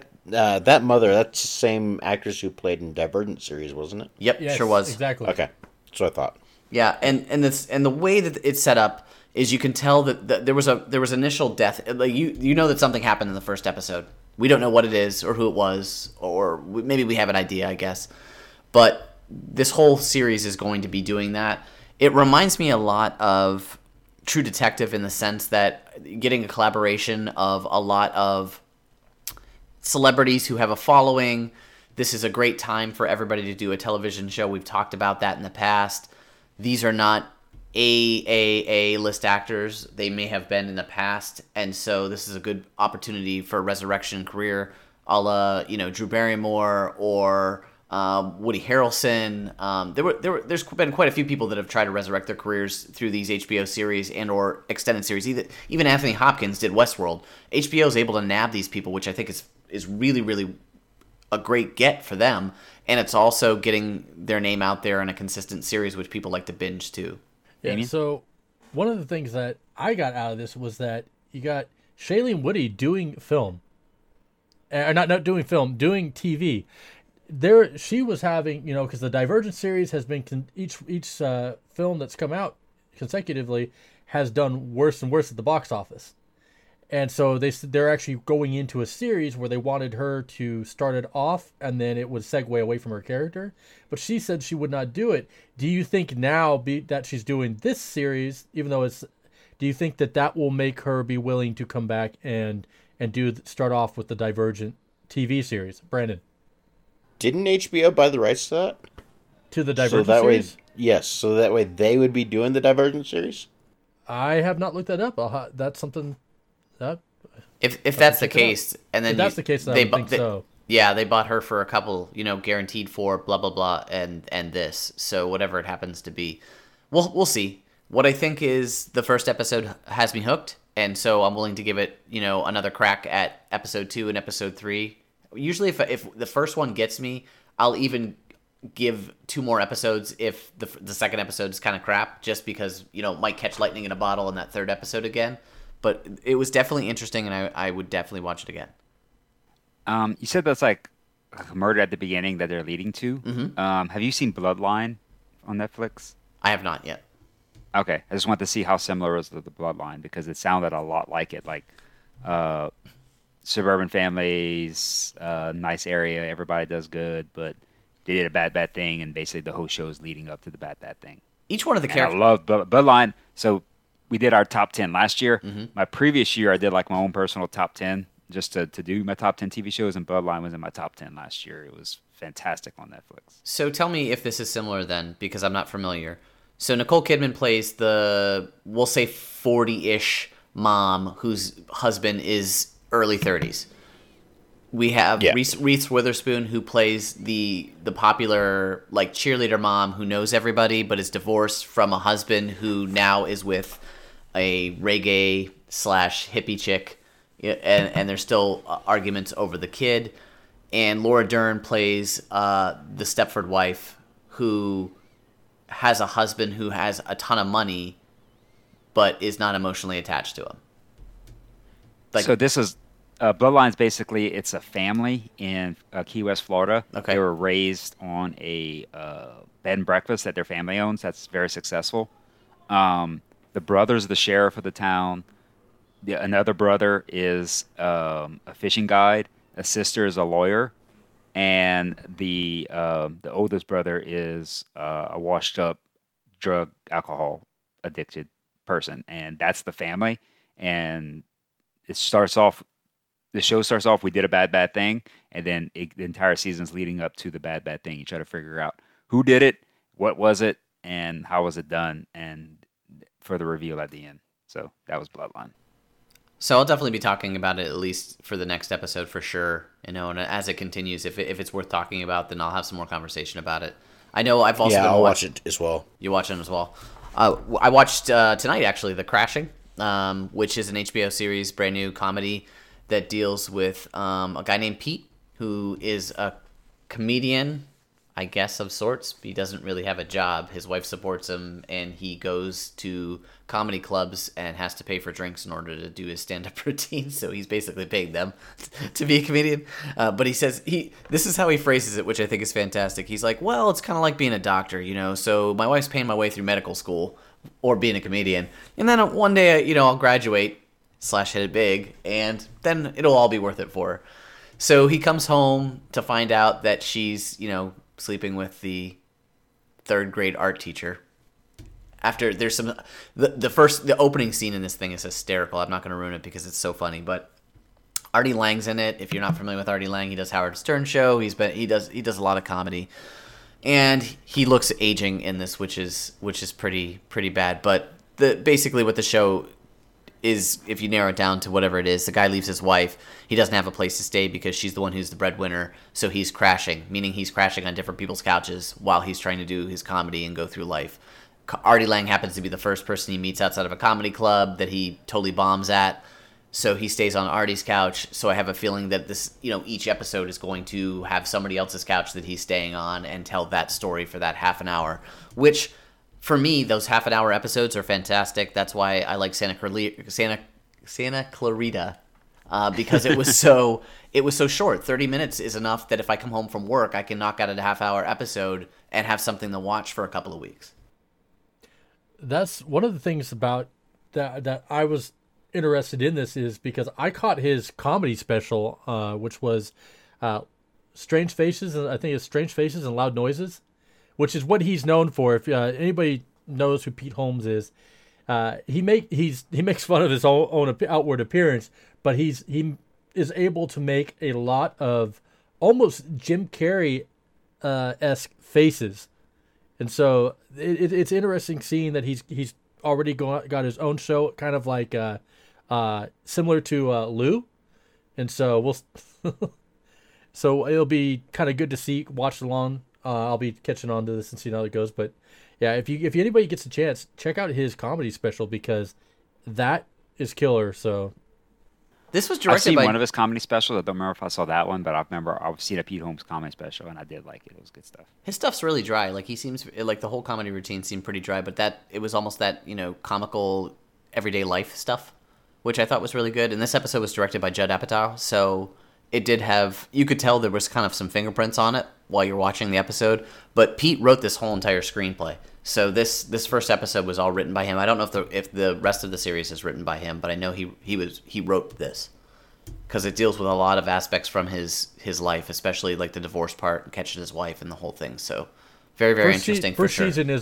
that mother, that's the same actress who played in Divergent series, wasn't it? Yep, Yes, sure was. Exactly. Okay. That's what I thought. Yeah, and the way that it's set up is you can tell that there was initial death. Like you know that something happened in the first episode. We don't know what it is or who it was, or maybe we have an idea, I guess. But this whole series is going to be doing that. It reminds me a lot of True Detective in the sense that getting a collaboration of a lot of celebrities who have a following. This is a great time for everybody to do a television show. We've talked about that in the past. These are not A list actors. They may have been in the past, and so this is a good opportunity for a resurrection career, a la Drew Barrymore or Woody Harrelson. There's been quite a few people that have tried to resurrect their careers through these HBO series and or extended series. Even Anthony Hopkins did Westworld. HBO is able to nab these people, which I think is really, really a great get for them. And it's also getting their name out there in a consistent series, which people like to binge too. Yeah, so one of the things that I got out of this was that you got Shailene Woodley doing film. Not doing film, doing TV. She was having, because the Divergent series has been, each film that's come out consecutively has done worse and worse at the box office. And so they're actually going into a series where they wanted her to start it off and then it would segue away from her character. But she said she would not do it. Do you think now that she's doing this series, even though do you think that will make her be willing to come back and start off with the Divergent TV series? Brandon. Didn't HBO buy the rights to that? To the Divergent series? Yes, so that way they would be doing the Divergent series? I have not looked that up. That's something... If that's the case, and then if that's the case, I think so. Yeah, they bought her for a couple, guaranteed for blah blah blah, and this. So whatever it happens to be, we'll see. What I think is the first episode has me hooked, and so I'm willing to give it, another crack at episode 2 and episode 3. Usually, if the first one gets me, I'll even give 2 more episodes if the second episode is kind of crap, just because might catch lightning in a bottle in that third episode again. But it was definitely interesting, and I would definitely watch it again. You said that's like a murder at the beginning that they're leading to. Mm-hmm. Have you seen Bloodline on Netflix? I have not yet. Okay, I just want to see how similar it was to the Bloodline because it sounded a lot like it. Like suburban families, nice area, everybody does good, but they did a bad thing, and basically the whole show is leading up to the bad thing. Each one of the characters. I love Bloodline. So we did our top 10 last year. Mm-hmm. My previous year, I did like my own personal top 10 just to do my top 10 TV shows, and Bloodline was in my top 10 last year. It was fantastic on Netflix. So tell me if this is similar then, because I'm not familiar. So Nicole Kidman plays we'll say 40-ish mom whose husband is early 30s. We have Reese Witherspoon, who plays the popular cheerleader mom who knows everybody but is divorced from a husband who now is with a reggae / hippie chick, and there's still arguments over the kid. And Laura Dern plays the Stepford wife who has a husband who has a ton of money but is not emotionally attached to him. So this is Bloodline's basically it's a family in Key West, Florida. Okay. They were raised on a bed and breakfast that their family owns. That's very successful. The brother's the sheriff of the town. Another brother is a fishing guide. A sister is a lawyer, and the oldest brother is a washed-up, drug, alcohol addicted person, and that's the family. And it starts off. The show starts off. We did a bad thing, and then the entire season's leading up to the bad thing. You try to figure out who did it, what was it, and how was it done, and for the reveal at the end. So that was Bloodline. So I'll definitely be talking about it at least for the next episode for sure. And as it continues, if it's worth talking about, then I'll have some more conversation about it. I know I've also been I'll watch it as well. You watch it as well. I watched tonight actually The Crashing, which is an HBO series, brand new comedy that deals with a guy named Pete, who is a comedian. I guess, of sorts. He doesn't really have a job. His wife supports him, and he goes to comedy clubs and has to pay for drinks in order to do his stand-up routine. So he's basically paying them to be a comedian. But he says this is how he phrases it, which I think is fantastic. He's like, well, it's kind of like being a doctor, you know. So my wife's paying my way through medical school or being a comedian, and then one day, you know, I'll graduate / hit it big, and then it'll all be worth it for her. So he comes home to find out that she's, you know, sleeping with the 3rd grade art teacher. After there's some, the opening scene in this thing is hysterical. I'm not going to ruin it because it's so funny, but Artie Lang's in it. If you're not familiar with Artie Lang, he does Howard Stern show. He does a lot of comedy, and he looks aging in this, which is pretty bad. But basically what the show is, if you narrow it down to whatever it is, the guy leaves his wife. He doesn't have a place to stay because she's the one who's the breadwinner. So he's crashing, meaning he's crashing on different people's couches while he's trying to do his comedy and go through life. Artie Lang happens to be the first person he meets outside of a comedy club that he totally bombs at. So he stays on Artie's couch. So I have a feeling that this, you know, each episode is going to have somebody else's couch that he's staying on and tell that story for that half an hour, which, for me, those half an hour episodes are fantastic. That's why I like Santa Clarita, because it was so short. 30 minutes is enough that if I come home from work, I can knock out a half hour episode and have something to watch for a couple of weeks. That's one of the things about that I was interested in this is because I caught his comedy special, which was Strange Faces, and I think it's Strange Faces and Loud Noises, which is what he's known for. If anybody knows who Pete Holmes is, he makes fun of his own outward appearance, but he is able to make a lot of almost Jim Carrey esque faces, and so it's interesting seeing that he's already got his own show, kind of like similar to Lou, and so so it'll be kind of good to watch along. I'll be catching on to this and seeing how it goes. But yeah, if anybody gets a chance, check out his comedy special because that is killer. So this was I've directed seen by one of his comedy specials. I don't remember if I saw that one, but I remember I've seen a Pete Holmes comedy special, and I did like it. It was good stuff. his stuff's really dry. Like he seems like the whole comedy routine seemed pretty dry, but it was almost that, you know, comical everyday life stuff, which I thought was really good. And this episode was directed by Judd Apatow, so it did have, you could tell there was kind of some fingerprints on it while you're watching the episode, but Pete wrote this whole entire screenplay. So this first episode was all written by him. I don't know if the rest of the series is written by him, but I know he wrote this because it deals with a lot of aspects from his life, especially like the divorce part and catching his wife and the whole thing. So very interesting. First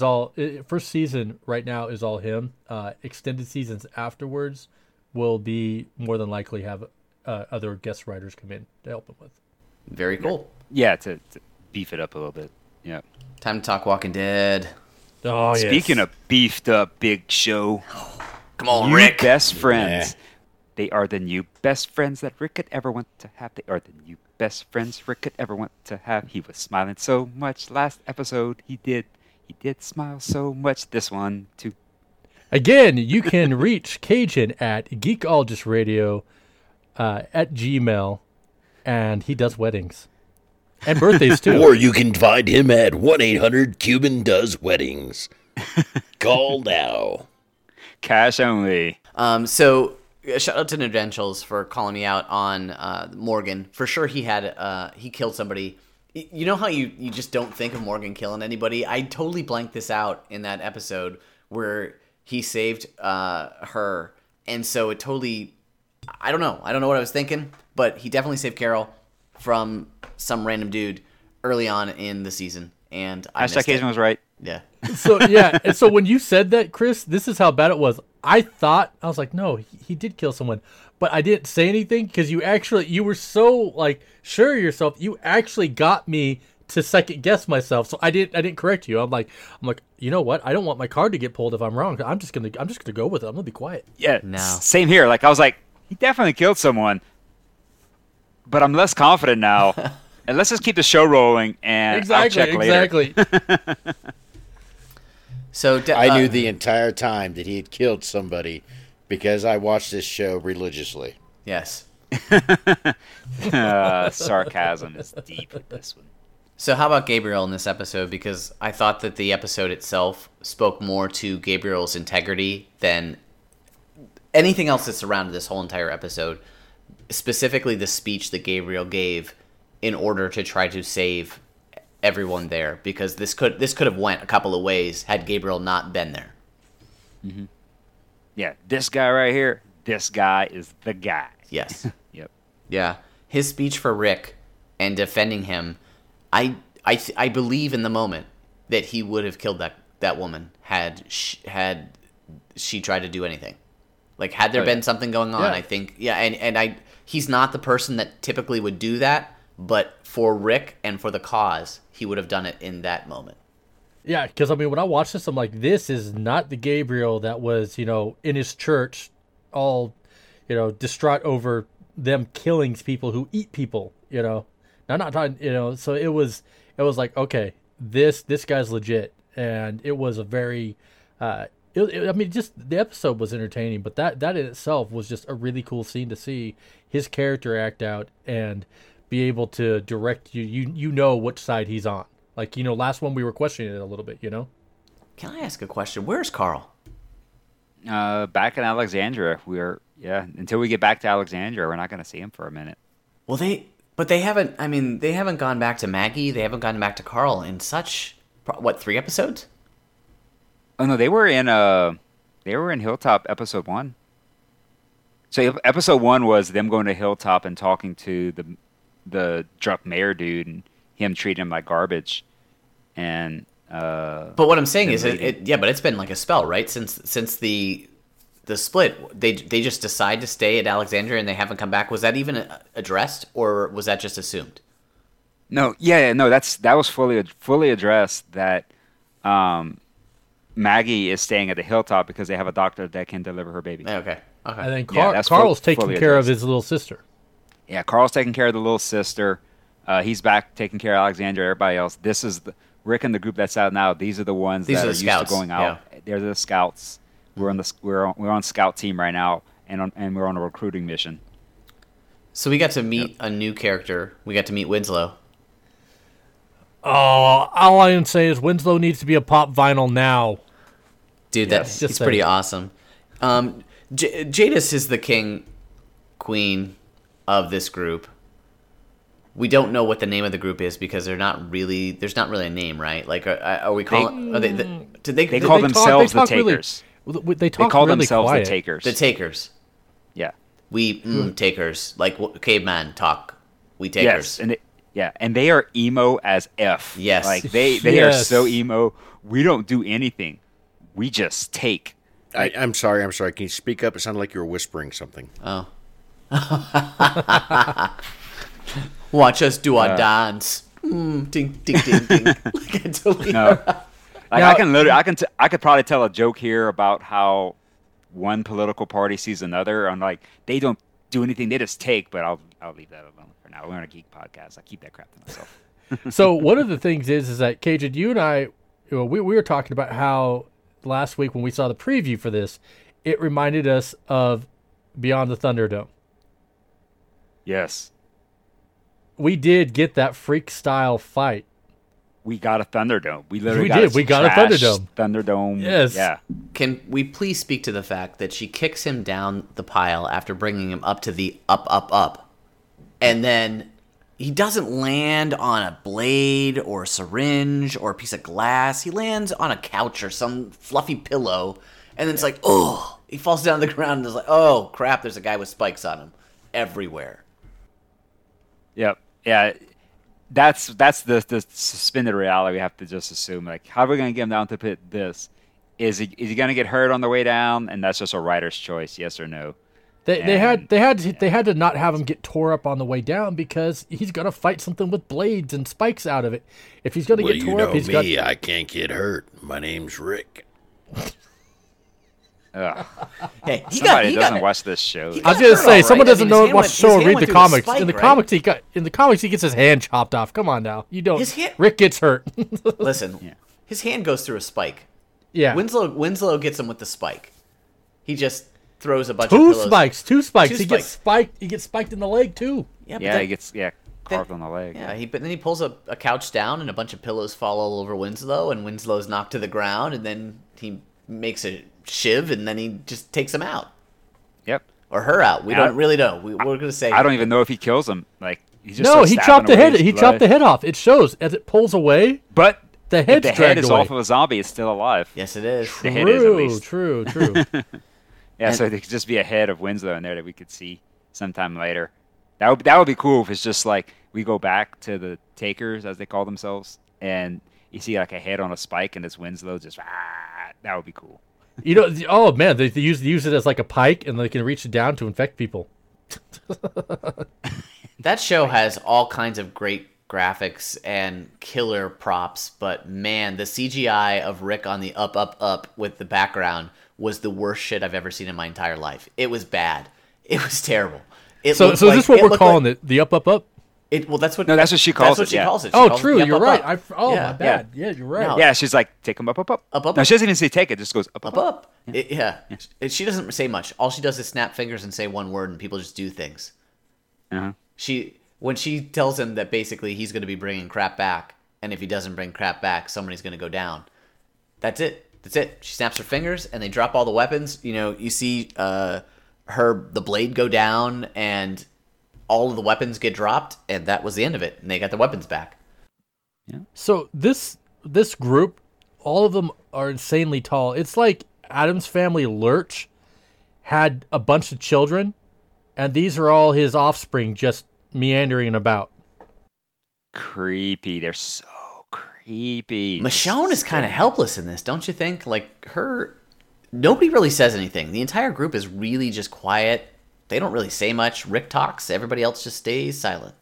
season right now is all him. Extended seasons afterwards will be more than likely have other guest writers come in to help him with. Very cool. Yeah, to beef it up a little bit. Yeah. Time to talk Walking Dead. Oh, Speaking of beefed up Big Show, Come on, new Rick. best friends. They are the new best friends that Rick could ever want to have. They are the new best friends Rick could ever want to have. He was smiling so much last episode. He did smile so much this one too. Again, you can reach Cajun at geekologistradio at Gmail, and he does weddings and birthdays too. Or you can find him at 1-800-Cuban Does Weddings. Call now. Cash only. So shout out to Nerdentials for calling me out on Morgan. For sure, he killed somebody. You know how you just don't think of Morgan killing anybody? I totally blanked this out in that episode where he saved her, and so it totally. I don't know what I was thinking, but he definitely saved Carol from some random dude early on in the season, and I missed Cajun it. was right. Yeah. So yeah, and so when you said that, Chris, this is how bad it was. I was like, no, he did kill someone, but I didn't say anything because you were so like sure of yourself. You actually got me to second guess myself, so I didn't correct you. I'm like, you know what? I don't want my card to get pulled if I'm wrong. I'm just gonna go with it. I'm gonna be quiet. Yeah. No. Same here. Like I was like, he definitely killed someone, but I'm less confident now. And let's just keep the show rolling, and I'll check later. Exactly. So I knew the entire time that he had killed somebody because I watched this show religiously. Yes. Sarcasm is deep with this one. So how about Gabriel in this episode? Because I thought that the episode itself spoke more to Gabriel's integrity than anything else that surrounded this whole entire episode. Specifically, the speech that Gabriel gave in order to try to save everyone there, because this could have went a couple of ways had Gabriel not been there. Mm-hmm. Yeah, this guy right here. This guy is the guy. Yes. Yep. Yeah, his speech for Rick and defending him. I believe in the moment that he would have killed that woman had she tried to do anything. Like, had there been something going on, Yeah. I think, he's not the person that typically would do that, but for Rick and for the cause, he would have done it in that moment. Yeah, because I mean, when I watched this, I'm like, this is not the Gabriel that was, in his church, all, distraught over them killing people who eat people. Now, I'm not talking, so it was like, okay, this guy's legit, and it was a very, just the episode was entertaining, but that in itself was just a really cool scene to see his character act out and be able to direct you know which side he's on. Like, last one we were questioning it a little bit, Can I ask a question? Where's Carl? Back in Alexandria. Until we get back to Alexandria, we're not going to see him for a minute. Well, they haven't gone back to Maggie. They haven't gone back to Carl in 3 episodes? Oh no, they were in Hilltop episode 1. So episode 1 was them going to Hilltop and talking to the drunk mayor dude and him treating him like garbage. And but what I'm saying is, but it's been like a spell, right? Since the split, they just decide to stay at Alexandria and they haven't come back. Was that even addressed, or was that just assumed? No, that was fully addressed. That Maggie is staying at the Hilltop because they have a doctor that can deliver her baby. Okay. And then that's Carl's taking fully care of addressed. his little sister. Yeah, Carl's taking care of the little sister. He's back taking care of Alexandria. Everybody else. This is Rick and the group that's out now. These are the ones that are used to going out. Yeah. They're the scouts. We're on scout team right now, and we're on a recruiting mission. So we got to meet a new character. We got to meet Winslow. Oh, all I can say is Winslow needs to be a pop vinyl now. Dude, Yes. he's pretty awesome. Jadis is the queen of this group. We don't know what the name of the group is because there's not really a name, right? Like, are we calling? They call themselves the Takers. They talk call really themselves quiet. the Takers. The Takers. Yeah. We takers, like caveman talk. We takers. Yes, and they are emo as F. Yes. Like they are Yes. so emo. We don't do anything. We just take. I'm sorry. Can you speak up? It sounded like you were whispering something. Oh. Watch us do our dance. Ding, ding, ding, ding. Like, I totally No. Like Now- I could probably tell a joke here about how one political party sees another. I'm like, they don't do anything. They just take. But I'll leave that alone for now. We're on a geek podcast. I keep that crap to myself. So one of the things is that Cajun, you and I, we were talking about how last week when we saw the preview for this, it reminded us of Beyond the Thunderdome. Yes. We did get that freak style fight. We got a Thunderdome. We literally We got did. We got a trash Thunderdome. Thunderdome. Yes. Yeah. Can we please speak to the fact that she kicks him down the pile after bringing him up to the up, and then he doesn't land on a blade or a syringe or a piece of glass. He lands on a couch or some fluffy pillow, and then it's like, oh, he falls down to the ground and is like, oh crap, there's a guy with spikes on him everywhere. Yep. Yeah. That's the suspended reality we have to just assume. Like, how are we going to get him down to pit this? Is he going to get hurt on the way down? And that's just a writer's choice, yes or no. They had to not have him get tore up on the way down because he's gonna fight something with blades and spikes out of it. If he's gonna Well, get you tore know up, he's me. got. I can't get hurt. My name's Rick. Ugh. Hey, Somebody doesn't watch this show. I was gonna say someone doesn't know watch the his show or hand read went the through a comics. spike, In the right? comics, he gets his hand chopped off. Come on now, you don't. His hand- Rick gets hurt. Listen, Yeah. his hand goes through a spike. Yeah, Winslow gets him with the spike. He just throws a bunch of two pillows. spikes. Two He spikes. gets spiked. He gets spiked in the leg too. Yeah, but Yeah, that- he gets carved on the leg. Yeah, but then he pulls a couch down and a bunch of pillows fall all over Winslow, and Winslow's knocked to the ground, and then he makes a shiv, and then he just takes him out. Yep. Or her out. We don't really know. We're going to say. I don't even know if he kills him. Like, he just No, starts he stabbing chopped the away head. his He blood. chopped the head off. It shows as it pulls away. But The head's if the dragged head is away. off of a zombie, it's still alive. Yes, it is. The head is, at True, least. true. Yeah, so there could just be a head of Winslow in there that we could see sometime later. That would be cool if it's just like we go back to the Takers, as they call themselves, and you see like a head on a spike and it's Winslow just that would be cool. You know, oh man, they use it as like a pike, and they can reach it down to infect people. That show has all kinds of great graphics and killer props, but man, the CGI of Rick on the up with the background was the worst shit I've ever seen in my entire life. It was bad. It was terrible. So is this what we're calling it? The up? Well, that's what. No, that's what she calls it, She yeah. calls it. She Oh, calls it true. the You're up, right. up. My bad. Yeah, you're right. No. Yeah, she's like, take him up. Up. No, she doesn't even say take it. Just goes up. Up. She doesn't say much. All she does is snap fingers and say one word, and people just do things. Uh-huh. When she tells him that basically he's going to be bringing crap back, and if he doesn't bring crap back, somebody's going to go down. That's it. She snaps her fingers, and they drop all the weapons. You know, you see the blade go down, and all of the weapons get dropped, and that was the end of it. And they got the weapons back. So this group, all of them are insanely tall. It's like Adam's Family Lurch had a bunch of children, and these are all his offspring just meandering about. Creepy. They're so creepy. Michonne is kind of helpless in this, don't you think? Like, nobody really says anything. The entire group is really just quiet. They don't really say much. Rick talks. Everybody else just stays silent.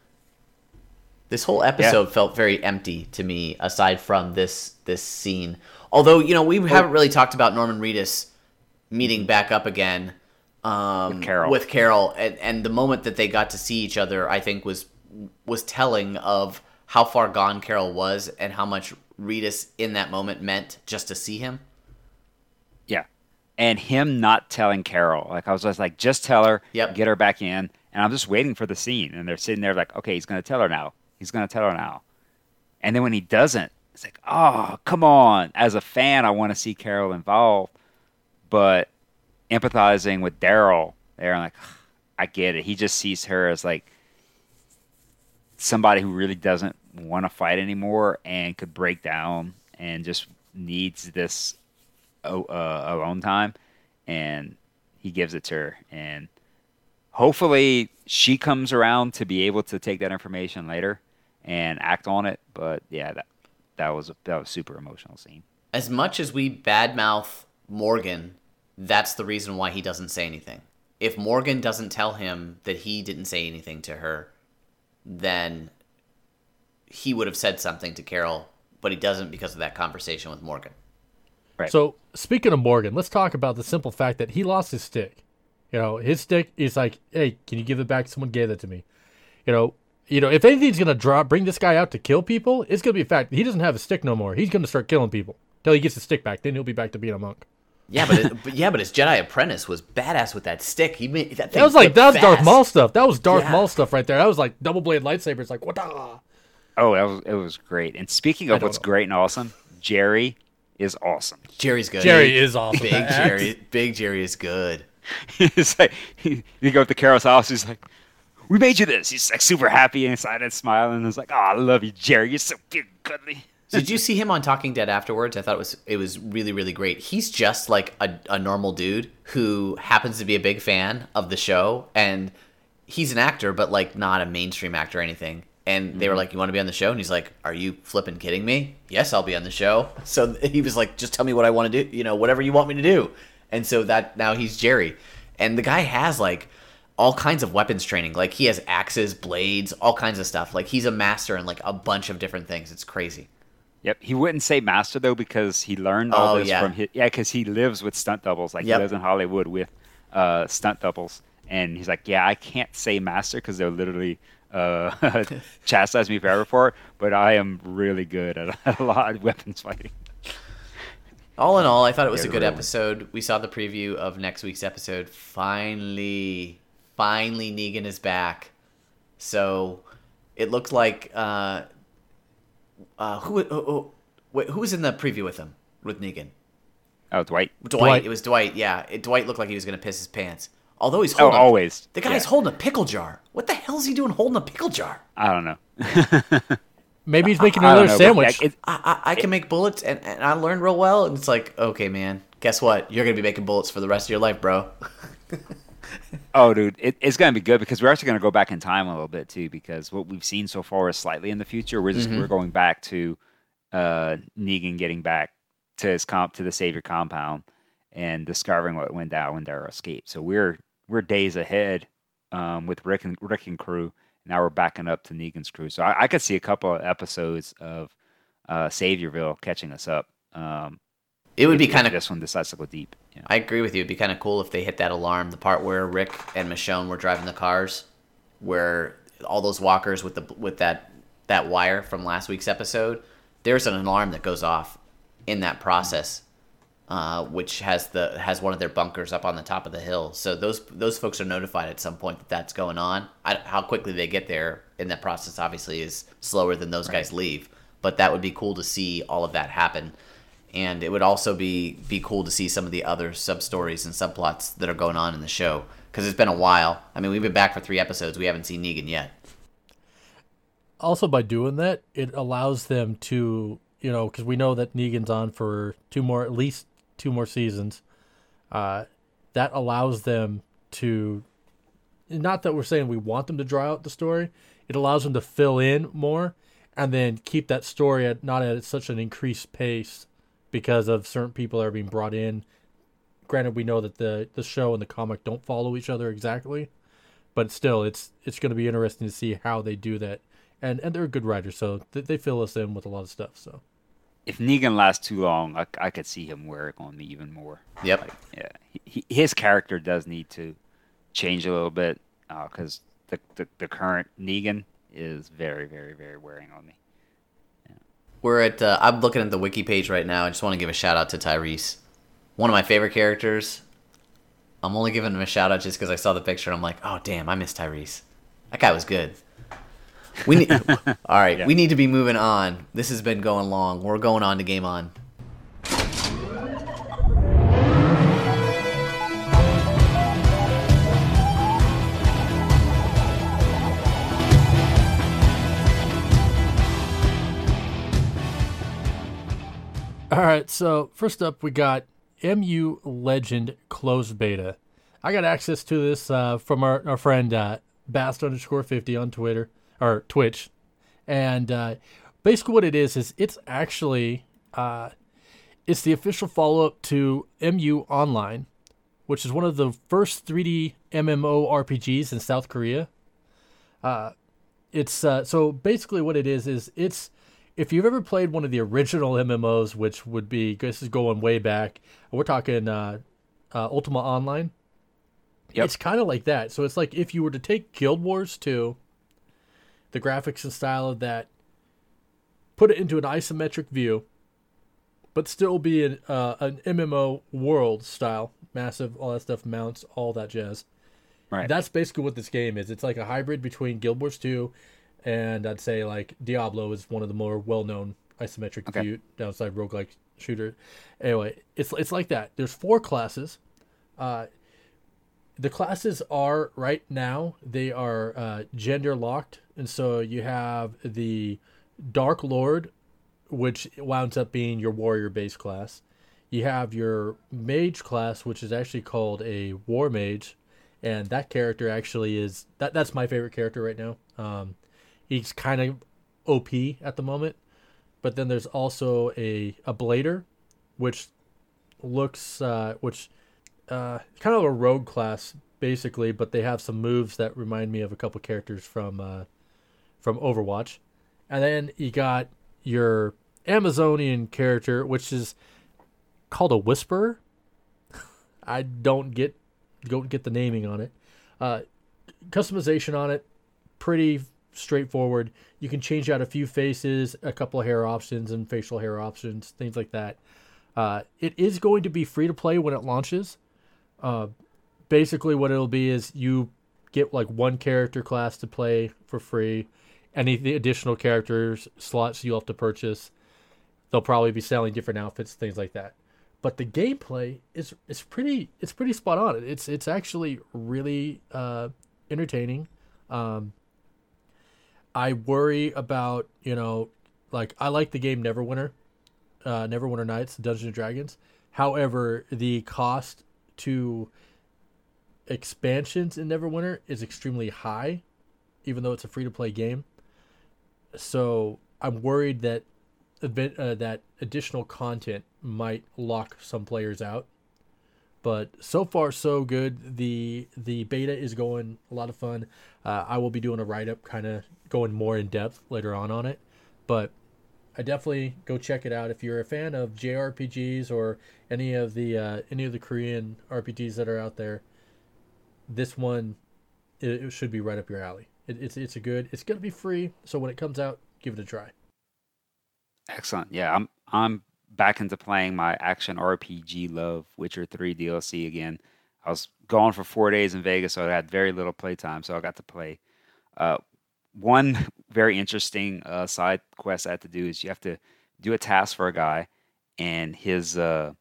This whole episode felt very empty to me, aside from this scene. Although, you know, we haven't really talked about Norman Reedus meeting back up again with Carol. And the moment that they got to see each other, I think, was telling of how far gone Carol was and how much Reedus in that moment meant just to see him. Yeah. And him not telling Carol. Like, I was just like, just tell her, get her back in. And I'm just waiting for the scene. And they're sitting there like, okay, he's going to tell her now. And then when he doesn't, it's like, oh, come on. As a fan, I want to see Carol involved. But empathizing with Daryl there, I'm like, I get it. He just sees her as like somebody who really doesn't want to fight anymore and could break down and just needs this alone time. And he gives it to her. And hopefully she comes around to be able to take that information later and act on it. But yeah, that was a super emotional scene. As much as we badmouth Morgan, that's the reason why he doesn't say anything. If Morgan doesn't tell him that he didn't say anything to her, then he would have said something to Carol, but he doesn't because of that conversation with Morgan. Right. So speaking of Morgan, let's talk about the simple fact that he lost his stick. You know, his stick is like, hey, can you give it back? Someone gave it to me. You know, if anything's gonna bring this guy out to kill people, it's gonna be a fact. He doesn't have a stick no more. He's gonna start killing people till he gets his stick back. Then he'll be back to being a monk. Yeah, but his Jedi apprentice was badass with that stick. He made that thing. That was fast. Darth Maul stuff. That was Darth Yeah. Maul stuff right there. That was like double blade lightsabers. Like what? Oh, it was great. And speaking of what's great and awesome, Jerry is awesome. Jerry's good. Jerry is awesome. Big Jerry is good. It's like you go up to Carol's house. He's like, "We made you this." He's like super happy and excited, smiling. It's like, "Oh, I love you, Jerry. You're so cute, cuddly." Did you see him on Talking Dead afterwards? I thought it was really, really great. He's just like a normal dude who happens to be a big fan of the show, and he's an actor, but like not a mainstream actor or anything. And they were like, "You want to be on the show?" And he's like, "Are you flipping kidding me? Yes, I'll be on the show." So he was like, "Just tell me what I want to do, whatever you want me to do." And so that now he's Jerry, and the guy has like all kinds of weapons training. Like he has axes, blades, all kinds of stuff. Like he's a master in like a bunch of different things. It's crazy. Yep, he wouldn't say master though because he learned all this from because he lives with stunt doubles. Like he lives in Hollywood with stunt doubles, and he's like, yeah, I can't say master because they'll literally chastise me forever for it. But I am really good at a lot of weapons fighting. All in all, I thought it was a good episode. We saw the preview of next week's episode. Finally, Negan is back. So It looked like who was in the preview with him with Negan? Oh, Dwight. Dwight. It was Dwight. Yeah, Dwight looked like he was gonna piss his pants. Although he's Oh, holding always. the guy's Yeah. holding a pickle jar. What the hell is he doing holding a pickle jar? I don't know. Maybe he's making I another don't know, but, sandwich. like, I can make bullets, and I learned real well. And it's like, okay, man, guess what? You're gonna be making bullets for the rest of your life, bro. Oh, dude, it's going to be good because we're actually going to go back in time a little bit too. Because what we've seen so far is slightly in the future. We're going back to Negan getting back to his to the Savior compound and discovering what went down when their escape. So we're days ahead with Rick and crew. Now we're backing up to Negan's crew. So I could see a couple of episodes of Saviorville catching us up. It would be if kind of. this one decides to go deep. You know? I agree with you. It'd be kind of cool if they hit that alarm, the part where Rick and Michonne were driving the cars, where all those walkers with that wire from last week's episode. There's an alarm that goes off in that process, which has one of their bunkers up on the top of the hill. So those folks are notified at some point that that's going on. How quickly they get there in that process obviously is slower than those guys leave. But that would be cool to see all of that happen. And it would also be cool to see some of the other sub-stories and subplots that are going on in the show. Because it's been a while. I mean, we've been back for 3 episodes. We haven't seen Negan yet. Also, by doing that, it allows them to, because we know that Negan's on for at least 2 more seasons. That allows them to, not that we're saying we want them to draw out the story, it allows them to fill in more and then keep that story not at such an increased pace because of certain people that are being brought in. Granted, we know that the show and the comic don't follow each other exactly, but still, it's going to be interesting to see how they do that. And they're good writers, so they fill us in with a lot of stuff. So, if Negan lasts too long, I could see him wearing on me even more. Yep. Like, yeah, his character does need to change a little bit because the current Negan is very, very, very wearing on me. We're at. I'm looking at the wiki page right now. I just want to give a shout out to Tyrese, one of my favorite characters. I'm only giving him a shout out just because I saw the picture and I'm like, oh damn, I miss Tyrese. That guy was good. We need. All right, Yeah. We need to be moving on. This has been going long. We're going on to Game On. all right. So first up, we got MU Legend closed beta. I got access to this from our friend Bast_50 on Twitter or Twitch, and basically what it is it's actually it's the official follow-up to MU Online, which is one of the first 3D MMO RPGs in South Korea. It's so basically what it is it's if you've ever played one of the original MMOs, which would be, this is going way back, we're talking Ultima Online. Yep. It's kind of like that. So it's like if you were to take Guild Wars 2, the graphics and style of that, put it into an isometric view, but still be an MMO world style, massive, all that stuff, mounts, all that jazz. Right. That's basically what this game is. It's like a hybrid between Guild Wars 2 and I'd say like Diablo is one of the more well-known isometric view downside roguelike shooter. Anyway, it's like that. There's 4 classes. The classes are right now, they are gender locked, and so you have the Dark Lord, which winds up being your warrior base class. You have your mage class, which is actually called a war mage, and that character actually is that's my favorite character right now. He's kind of OP at the moment, but then there's also a blader, which looks kind of a rogue class basically, but they have some moves that remind me of a couple characters from Overwatch. And then you got your Amazonian character, which is called a Whisperer. I don't get the naming on it. Customization on it, pretty straightforward. You can change out a few faces, a couple of hair options and facial hair options, things like that. It is going to be free to play when it launches. Basically what it'll be is you get like one character class to play for free. any of the additional characters slots you'll have to purchase. They'll probably be selling different outfits, things like that. But the gameplay is pretty spot on. It's actually really entertaining. I worry about, like, I like the game Neverwinter Nights, Dungeons and Dragons. However, the cost to expansions in Neverwinter is extremely high, even though it's a free-to-play game. So I'm worried that that additional content might lock some players out. But so far, so good. The beta is going a lot of fun. I will be doing a write-up, kind of going more in depth later on it. But I definitely go check it out if you're a fan of JRPGs or any of the Korean RPGs that are out there. This one, it should be right up your alley. It's going to be free, so when it comes out, give it a try. Excellent. Yeah, I'm back into playing my action RPG love, Witcher 3 DLC again. I was gone for 4 days in Vegas, so I had very little playtime, so I got to play. One very interesting side quest I had to do is you have to do a task for a guy, and his the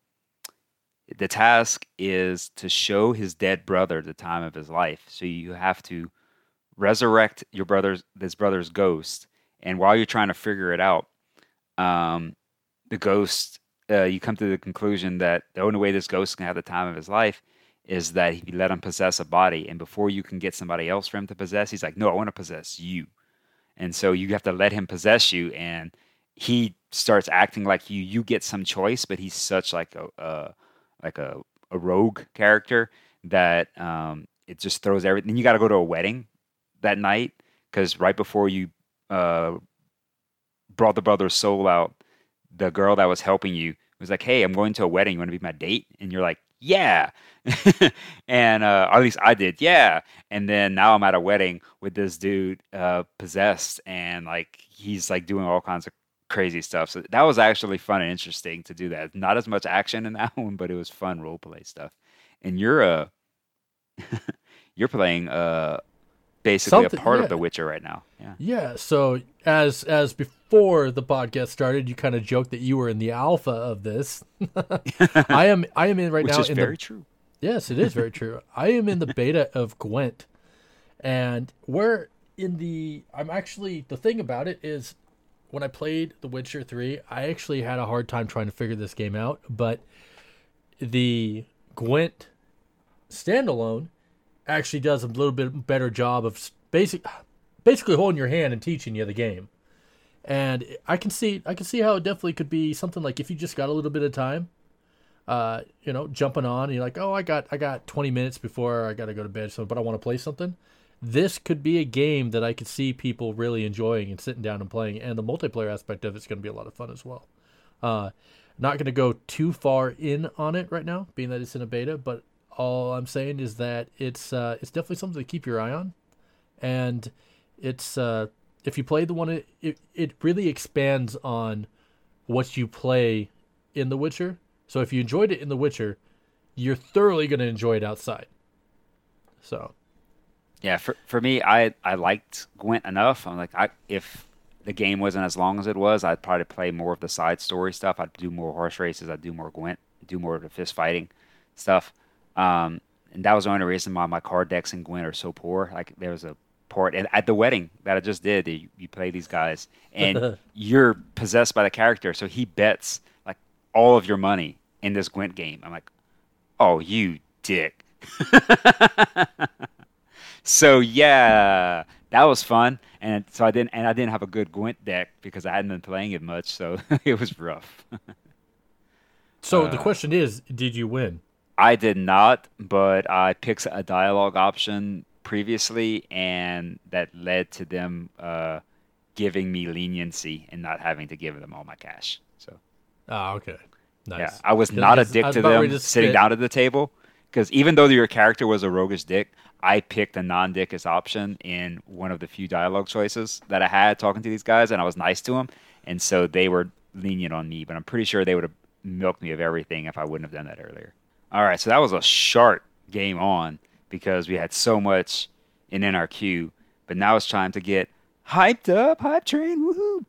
task is to show his dead brother the time of his life. So you have to resurrect his brother's ghost, and while you're trying to figure it out, the ghost, you come to the conclusion that the only way this ghost can have the time of his life is that if you let him possess a body, and before you can get somebody else for him to possess, he's like, no, I want to possess you. And so you have to let him possess you, and he starts acting like you. You get some choice, but he's such like a rogue character that it just throws everything. Then you got to go to a wedding that night, because right before you brought the brother's soul out, the girl that was helping you was like, hey, I'm going to a wedding. You want to be my date? And you're like, yeah. And or at least I did, yeah. And then now I'm at a wedding with this dude possessed, and like he's like doing all kinds of crazy stuff. So that was actually fun and interesting to do that. Not as much action in that one, but it was fun role play stuff. And you're you're playing basically a part of The Witcher right now. Yeah. Yeah. So as before the podcast started, you kind of joked that you were in the alpha of this. I am in right now. Which is very true. Yes, it is very true. I am in the beta of Gwent, and the thing about it is, when I played The Witcher 3, I actually had a hard time trying to figure this game out, but the Gwent standalone actually does a little bit better job of basically holding your hand and teaching you the game. And I can see how it definitely could be something like, if you just got a little bit of time, jumping on, and you're like, oh, I got 20 minutes before I got to go to bed, but I want to play something. This could be a game that I could see people really enjoying and sitting down and playing, and the multiplayer aspect of it's going to be a lot of fun as well. Not going to go too far in on it right now, being that it's in a beta, but all I'm saying is that it's definitely something to keep your eye on, and it's if you play the one, it really expands on what you play in The Witcher. So if you enjoyed it in The Witcher, you're thoroughly going to enjoy it outside. So. Yeah, for me, I liked Gwent enough. I'm like, if the game wasn't as long as it was, I'd probably play more of the side story stuff. I'd do more horse races. I'd do more Gwent, do more of the fist fighting stuff. And that was the only reason why my card decks in Gwent are so poor. Like, there was a part at the wedding that I just did. You play these guys, and you're possessed by the character, so he bets like all of your money in this Gwent game. I'm like, oh, you dick. So yeah, that was fun, and so I didn't have a good Gwent deck because I hadn't been playing it much, so it was rough. So the question is, did you win? I did not, but I picked a dialogue option previously, and that led to them giving me leniency and not having to give them all my cash. So. Ah, okay. Nice. Yeah, I was not a dick to them sitting down at the table, because even though your character was a roguish dick, I picked a non-dickish option in one of the few dialogue choices that I had talking to these guys, and I was nice to them, and so they were lenient on me, but I'm pretty sure they would have milked me of everything if I wouldn't have done that earlier. All right, so that was a short game on because we had so much in our queue, but now it's time to get Hyped up, hype train, woohoo!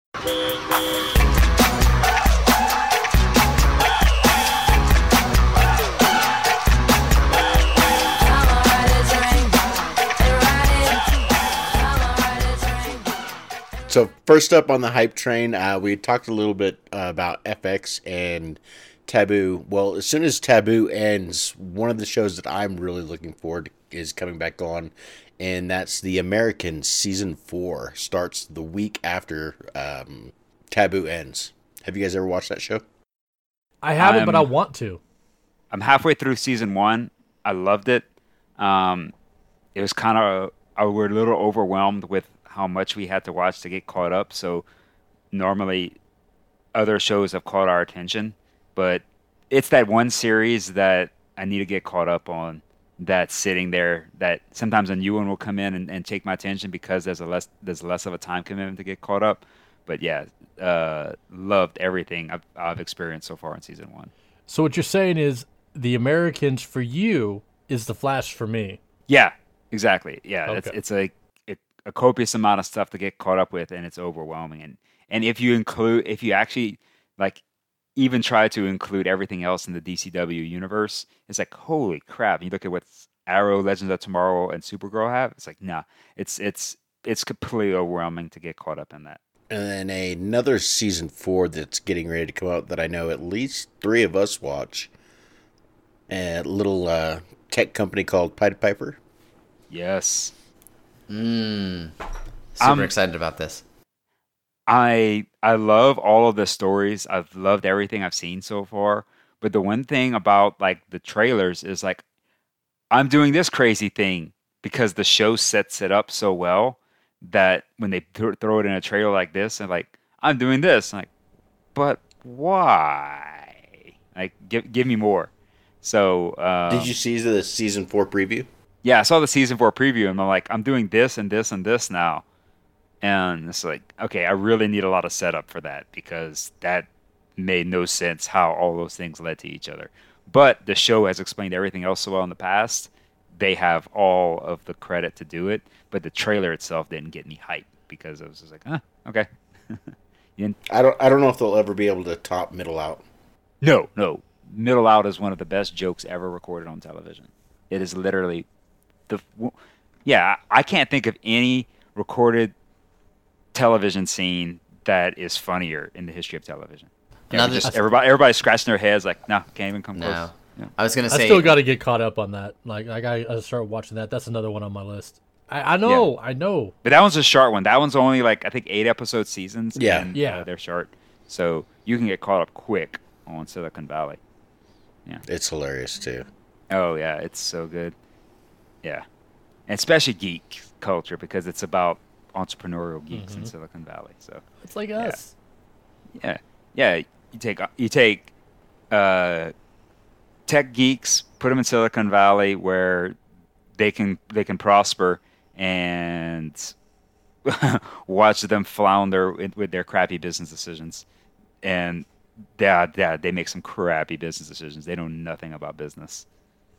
So first up on the hype train, we talked a little bit about FX and Taboo. Well, as soon as Taboo ends, one of the shows that I'm really looking forward to is coming back on, and that's The Americans season 4. Starts the week after Taboo ends. Have you guys ever watched that show? I haven't, but I want to. I'm halfway through season 1. I loved it. It was kind of we're a little overwhelmed with how much we had to watch to get caught up. So normally other shows have caught our attention, but it's that one series that I need to get caught up on, that's sitting there, that sometimes a new one will come in and take my attention because there's less of a time commitment to get caught up. But yeah, loved everything I've experienced so far in season 1. So what you're saying is The Americans for you is The Flash for me. Yeah, exactly. Yeah, Okay. it's a copious amount of stuff to get caught up with, and it's overwhelming. And if you actually like even try to include everything else in the DCW universe, it's like, holy crap! You look at what Arrow, Legends of Tomorrow, and Supergirl have. It's like, nah, it's completely overwhelming to get caught up in that. And then another season 4 that's getting ready to come out that I know at least 3 of us watch. A little tech company called Pied Piper. Yes. Super excited about this. I love all of the stories. I've loved everything I've seen so far. But the one thing about like the trailers is like, I'm doing this crazy thing because the show sets it up so well that when they throw it in a trailer like this and like, I'm doing this, I'm like, but why? Like, give me more. So Did you see the season 4 preview? yeah, I saw the season 4 preview and I'm like, I'm doing this and this and this now. And it's like, okay, I really need a lot of setup for that because that made no sense how all those things led to each other. But the show has explained everything else so well in the past. They have all of the credit to do it, but the trailer itself didn't get me hyped because I was just like, okay. I don't know if they'll ever be able to top Middle Out. No. Middle Out is one of the best jokes ever recorded on television. It is literally I can't think of any recorded television scene that is funnier in the history of television. Everybody's scratching their heads like, no, can't even come close. No. Yeah. I was gonna say I still got to get caught up on that. Like I gotta start watching that. That's another one on my list. I know. But that one's a short one. That one's only like, I think 8 episode seasons. Yeah. And, Yeah. they're short. So you can get caught up quick on Silicon Valley. It's hilarious too. Oh yeah, it's so good. Yeah. And especially geek culture because it's about entrepreneurial geeks in Silicon Valley. So It's like us. yeah. You take tech geeks, put them in Silicon Valley where they can prosper, and watch them flounder with their crappy business decisions. And they make some crappy business decisions. They know nothing about business.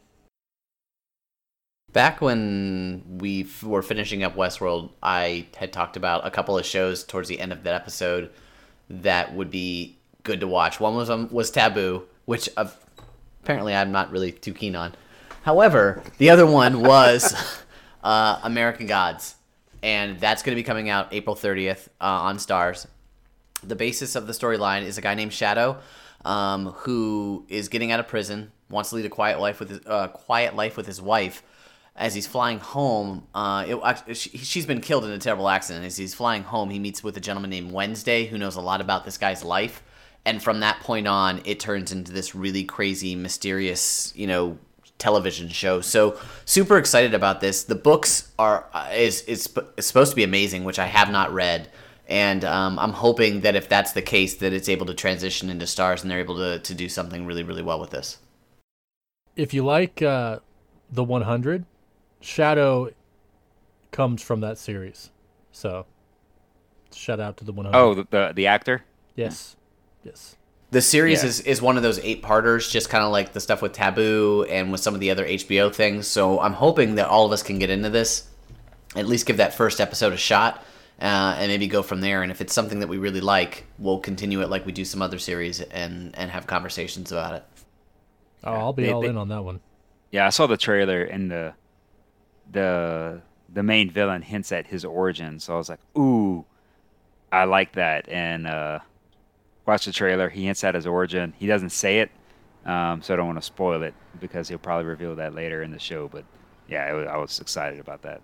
back when we were finishing up Westworld, I had talked about a couple of shows towards the end of that episode that would be good to watch. One was Taboo, which apparently I'm not really too keen on. However, the other one was American Gods, and that's going to be coming out April 30th on Starz. The basis of the storyline is a guy named Shadow, who is getting out of prison, wants to lead a quiet life with his wife. As he's flying home, she's been killed in a terrible accident. As he's flying home, he meets with a gentleman named Wednesday who knows a lot about this guy's life. And from that point on, it turns into this really crazy, mysterious, television show. So super excited about this. The books is supposed to be amazing, which I have not read. And I'm hoping that if that's the case, that it's able to transition into Starz and they're able to do something really, really well with this. If you like the 100, Shadow comes from that series. So shout out to the 100. Oh, the actor? Yes. The series Yeah. is one of those 8-parters, just kind of like the stuff with Taboo and with some of the other HBO things. So I'm hoping that all of us can get into this, at least give that first episode a shot, and maybe go from there. And if it's something that we really like, we'll continue it like we do some other series and have conversations about it. Oh, I'll be all in on that one. Yeah, I saw the trailer and the main villain hints at his origin, so I was like, ooh, I like that. And watch the trailer. He hints at his origin. He doesn't say it, so I don't want to spoil it because he'll probably reveal that later in the show. But yeah, I was excited about that.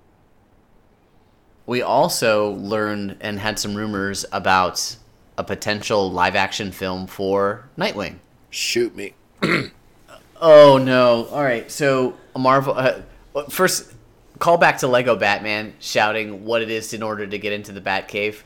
We also learned and had some rumors about a potential live-action film for Nightwing. Shoot me. Oh no! All right, so Marvel. First, call back to Lego Batman shouting what it is in order to get into the Batcave.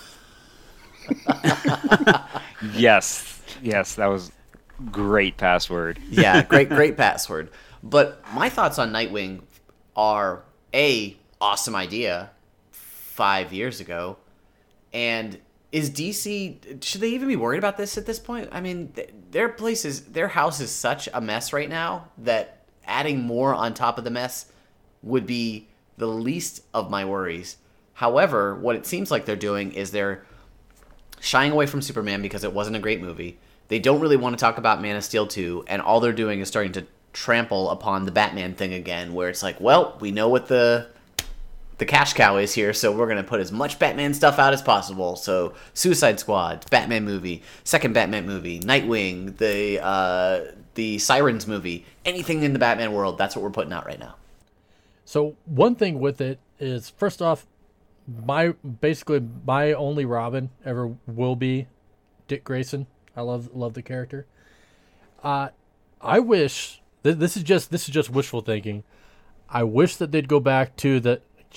Yes, that was great password. Yeah, great password. But my thoughts on Nightwing are awesome idea 5 years ago, and is DC, should they even be worried about this at this point? I mean, their house is such a mess right now that adding more on top of the mess would be the least of my worries. However, what it seems like they're doing is they're shying away from Superman because it wasn't a great movie. They don't really want to talk about Man of Steel 2, and all they're doing is starting to trample upon the Batman thing again, where it's like, well, we know what the cash cow is here, so we're going to put as much Batman stuff out as possible. So Suicide Squad, Batman movie, second Batman movie, Nightwing, the Sirens movie, anything in the Batman world, that's what we're putting out right now. So one thing with it is, first off, my only Robin ever will be Dick Grayson. I love the character. I wish this is just wishful thinking. I wish that they'd go back to the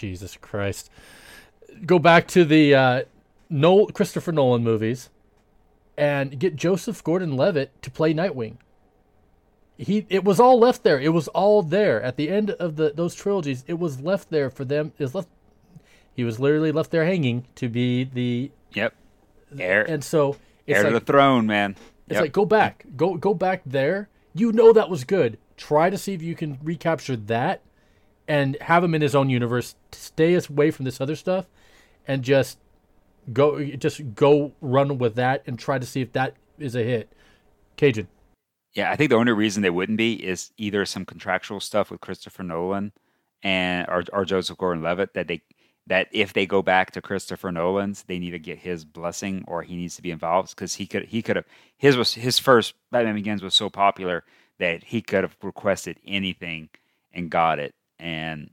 Christopher Nolan movies and get Joseph Gordon-Levitt to play Nightwing. It was all left there. It was all there at the end of those trilogies. It was left there for them. He was literally left there hanging to be the heir. And so it's heir like, to the throne, man. It's like, go back there. You know that was good. Try to see if you can recapture that and have him in his own universe. Stay away from this other stuff, and just go run with that and try to see if that is a hit. Cajun. Yeah, I think the only reason they wouldn't be is either some contractual stuff with Christopher Nolan and or Joseph Gordon-Levitt that if they go back to Christopher Nolan's, they need to get his blessing or he needs to be involved because he could have his first Batman Begins was so popular that he could have requested anything and got it, and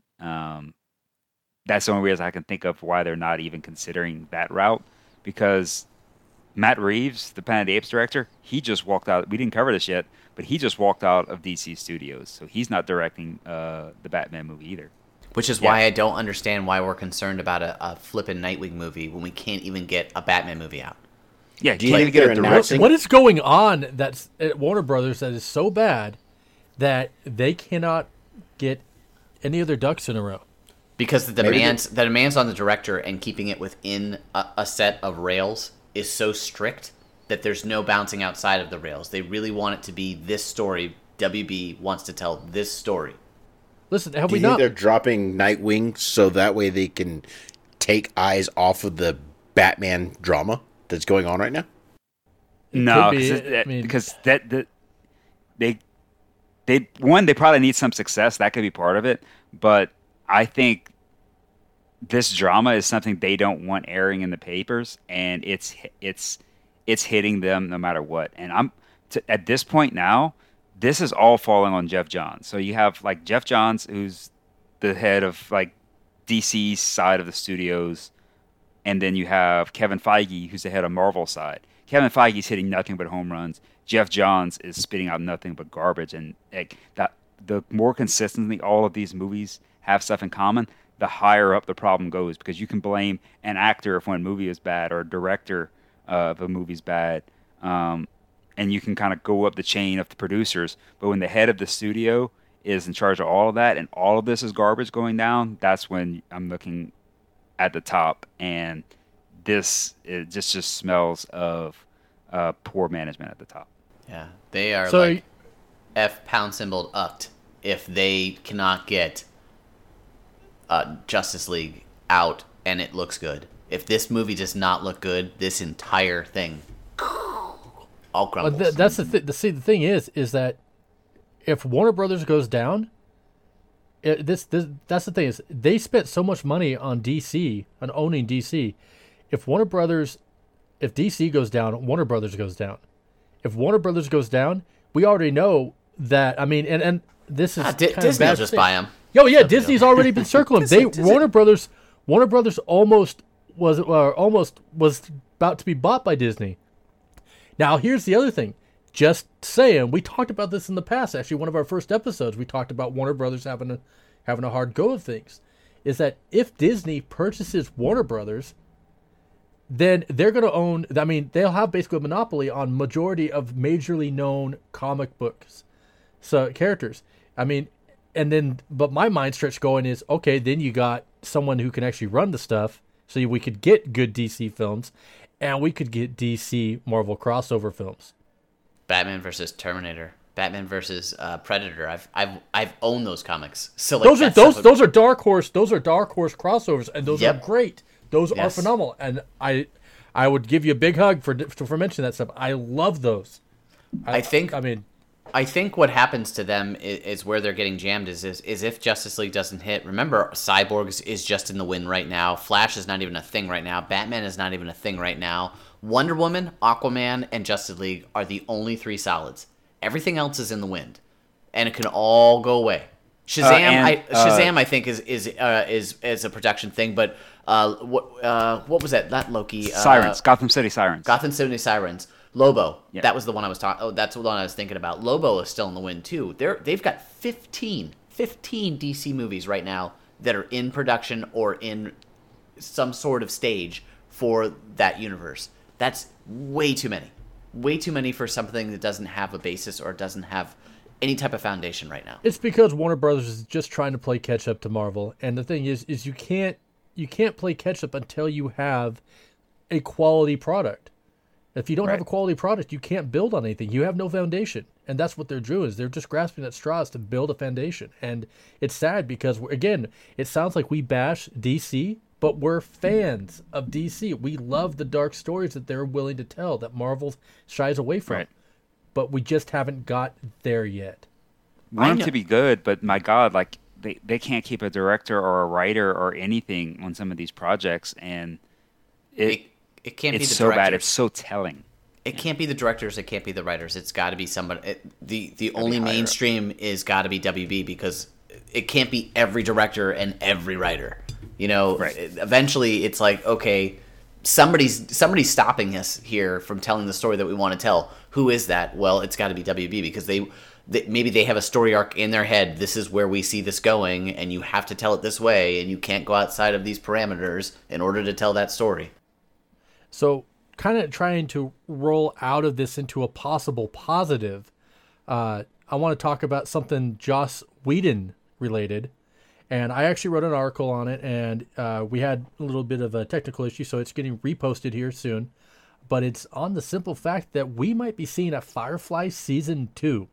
that's the only reason I can think of why they're not even considering that route, because Matt Reeves, the Planet of the Apes director, he just walked out. We didn't cover this yet, but he just walked out of DC Studios, so he's not directing the Batman movie either. Which is why I don't understand why we're concerned about a flippin' Nightwing movie when we can't even get a Batman movie out. Yeah, Do you think they're announcing? What is going on that's at Warner Brothers that is so bad that they cannot get any of their ducks in a row? Because the demands on the director and keeping it within a set of rails is so strict that there's no bouncing outside of the rails. They really want it to be this story. WB wants to tell this story. Listen, have Do we you think not? they're dropping Nightwing so that way they can take eyes off of the Batman drama that's going on right now? No, could be. because they probably need some success. That could be part of it, but I think this drama is something they don't want airing in the papers, and it's hitting them no matter what. And at this point now, this is all falling on Jeff Johns. So you have like Jeff Johns, who's the head of like DC's side of the studios, and then you have Kevin Feige, who's the head of Marvel side. Kevin Feige's hitting nothing but home runs. Jeff Johns is spitting out nothing but garbage, and like that, the more consistently all of these movies have stuff in common, the higher up the problem goes, because you can blame an actor if one movie is bad or a director if a movie's bad, and you can kind of go up the chain of the producers. But when the head of the studio is in charge of all of that and all of this is garbage going down, that's when I'm looking at the top, and it just smells of poor management at the top. Yeah, they are So- like F pound symbol ucked if they cannot get Justice League out and it looks good. If this movie does not look good, this entire thing all crumbles. That's the thing. The thing is that if Warner Brothers goes down, that's the thing is they spent so much money on DC, on owning DC. If DC goes down, Warner Brothers goes down. If Warner Brothers goes down, we already know that. I mean, and this is Disney will just buy them. Oh yeah, Disney's already been circling. Warner Brothers almost was about to be bought by Disney. Now here's the other thing. Just saying, we talked about this in the past. Actually, one of our first episodes, we talked about Warner Brothers having a hard go of things. Is that if Disney purchases Warner Brothers, then they're going to own. I mean, they'll have basically a monopoly on majority of majorly known comic books, characters. I mean, but my mind stretch going is okay. Then you got someone who can actually run the stuff, so we could get good DC films, and we could get DC Marvel crossover films. Batman versus Terminator, Batman versus Predator. I've owned those comics. So like those are Dark Horse crossovers, and those are great. Those are phenomenal, and I would give you a big hug for mentioning that stuff. I love those. I think what happens to them is where they're getting jammed is if Justice League doesn't hit. Remember, Cyborg is just in the wind right now. Flash is not even a thing right now. Batman is not even a thing right now. Wonder Woman, Aquaman, and Justice League are the only three solids. Everything else is in the wind, and it can all go away. Shazam, Shazam, I think is a production thing, but what was that? That Loki. Sirens, Gotham City Sirens. Gotham City Sirens. Lobo. Yep. That was the one I was talking. Oh, that's the one I was thinking about. Lobo is still in the wind too. They've got 15 DC movies right now that are in production or in some sort of stage for that universe. That's way too many. Way too many for something that doesn't have a basis or doesn't have any type of foundation right now. It's because Warner Brothers is just trying to play catch up to Marvel, and the thing is you can't play catch up until you have a quality product. If you don't have a quality product, you can't build on anything. You have no foundation, and that's what they're doing. Is they're just grasping at straws to build a foundation, and it's sad because again, it sounds like we bash DC, but we're fans of DC. We love the dark stories that they're willing to tell that Marvel shies away from. Right. But we just haven't got there yet. Want them to be good, but my God, like they can't keep a director or a writer or anything on some of these projects, and it can't be the so directors. Bad. It's so telling. It can't be the directors. It can't be the writers. It's got to be somebody. The only mainstream is got to be WB because it can't be every director and every writer. You know, eventually it's like, okay, somebody's stopping us here from telling the story that we want to tell. Who is that? Well, it's got to be WB because they maybe they have a story arc in their head. This is where we see this going, and you have to tell it this way, and you can't go outside of these parameters in order to tell that story. So, kind of trying to roll out of this into a possible positive, I want to talk about something Joss Whedon related. And I actually wrote an article on it, and we had a little bit of a technical issue, so it's getting reposted here soon. But it's on the simple fact that we might be seeing a Firefly Season 2.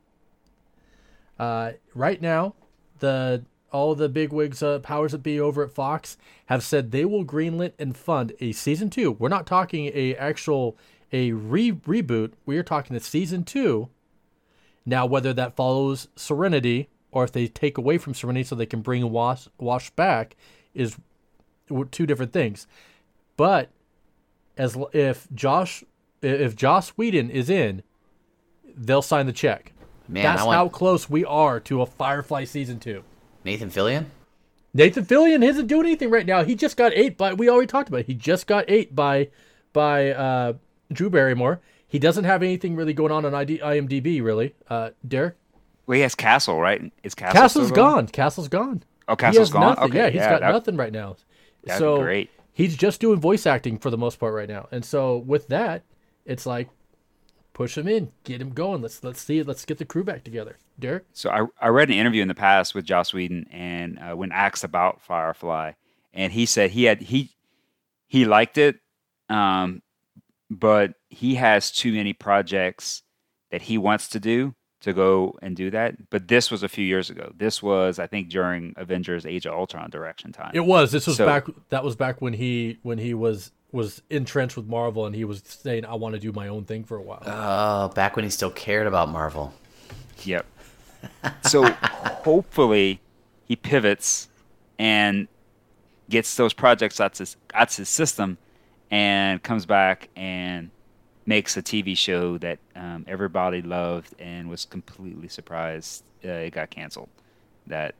Right now, all the bigwigs, powers that be over at Fox, have said they will greenlit and fund a Season 2. We're not talking a reboot. We are talking a Season 2. Now, whether that follows Serenity or if they take away from Serenity so they can bring Wash back is two different things. But if Joss Whedon is in, they'll sign the check. Man, that's how close we are to a Firefly Season 2. Nathan Fillion? Nathan Fillion isn't doing anything right now. He just got ate by, we already talked about it. He just got ate by Drew Barrymore. He doesn't have anything really going on IMDb, really. Derek? Well, he has Castle, right? Is Castle's gone. Castle's gone. Oh, Castle's gone? Nothing. Okay. Yeah, he's got nothing right now. That'd be great. He's just doing voice acting for the most part right now. And so with that, it's like, push him in, get him going. Let's see it. Let's get the crew back together. Derek? So I read an interview in the past with Joss Whedon, and when asked about Firefly, and he said he liked it, but he has too many projects that he wants to do to go and do that. But this was a few years ago. This was, I think, during Avengers: Age of Ultron direction time. It was. This was So- back. That was back when he was entrenched with Marvel, and he was saying, "I want to do my own thing for a while." Oh, back when he still cared about Marvel. Yep. So hopefully he pivots and gets those projects out his system and comes back and makes a TV show that everybody loved and was completely surprised it got canceled. That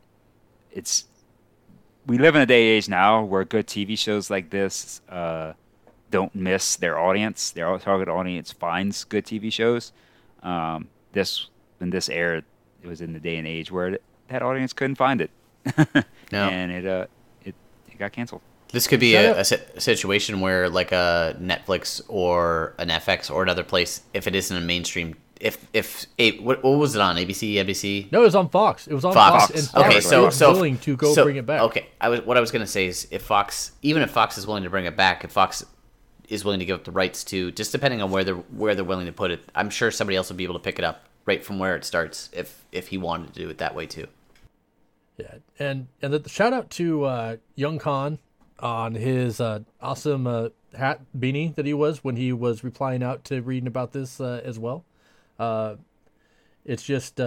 we live in a day and age now where good TV shows like this don't miss their audience. Their target audience finds good TV shows. When this aired, it was in the day and age where that audience couldn't find it, No. and it got canceled. This could be a situation where, like a Netflix or an FX or another place, if it isn't a mainstream, what was it on? ABC, NBC? No, it was on Fox. It was on Fox. Fox. And Okay, Fox so was willing to go bring it back. Okay, what I was gonna say is, even if Fox is willing to bring it back, if Fox is willing to give up the rights to, just depending on where they're willing to put it, I'm sure somebody else will be able to pick it up right from where it starts if he wanted to do it that way too. Yeah, and the shout out to Young Khan on his awesome hat beanie that he was when he was replying out to reading about this as well. It's just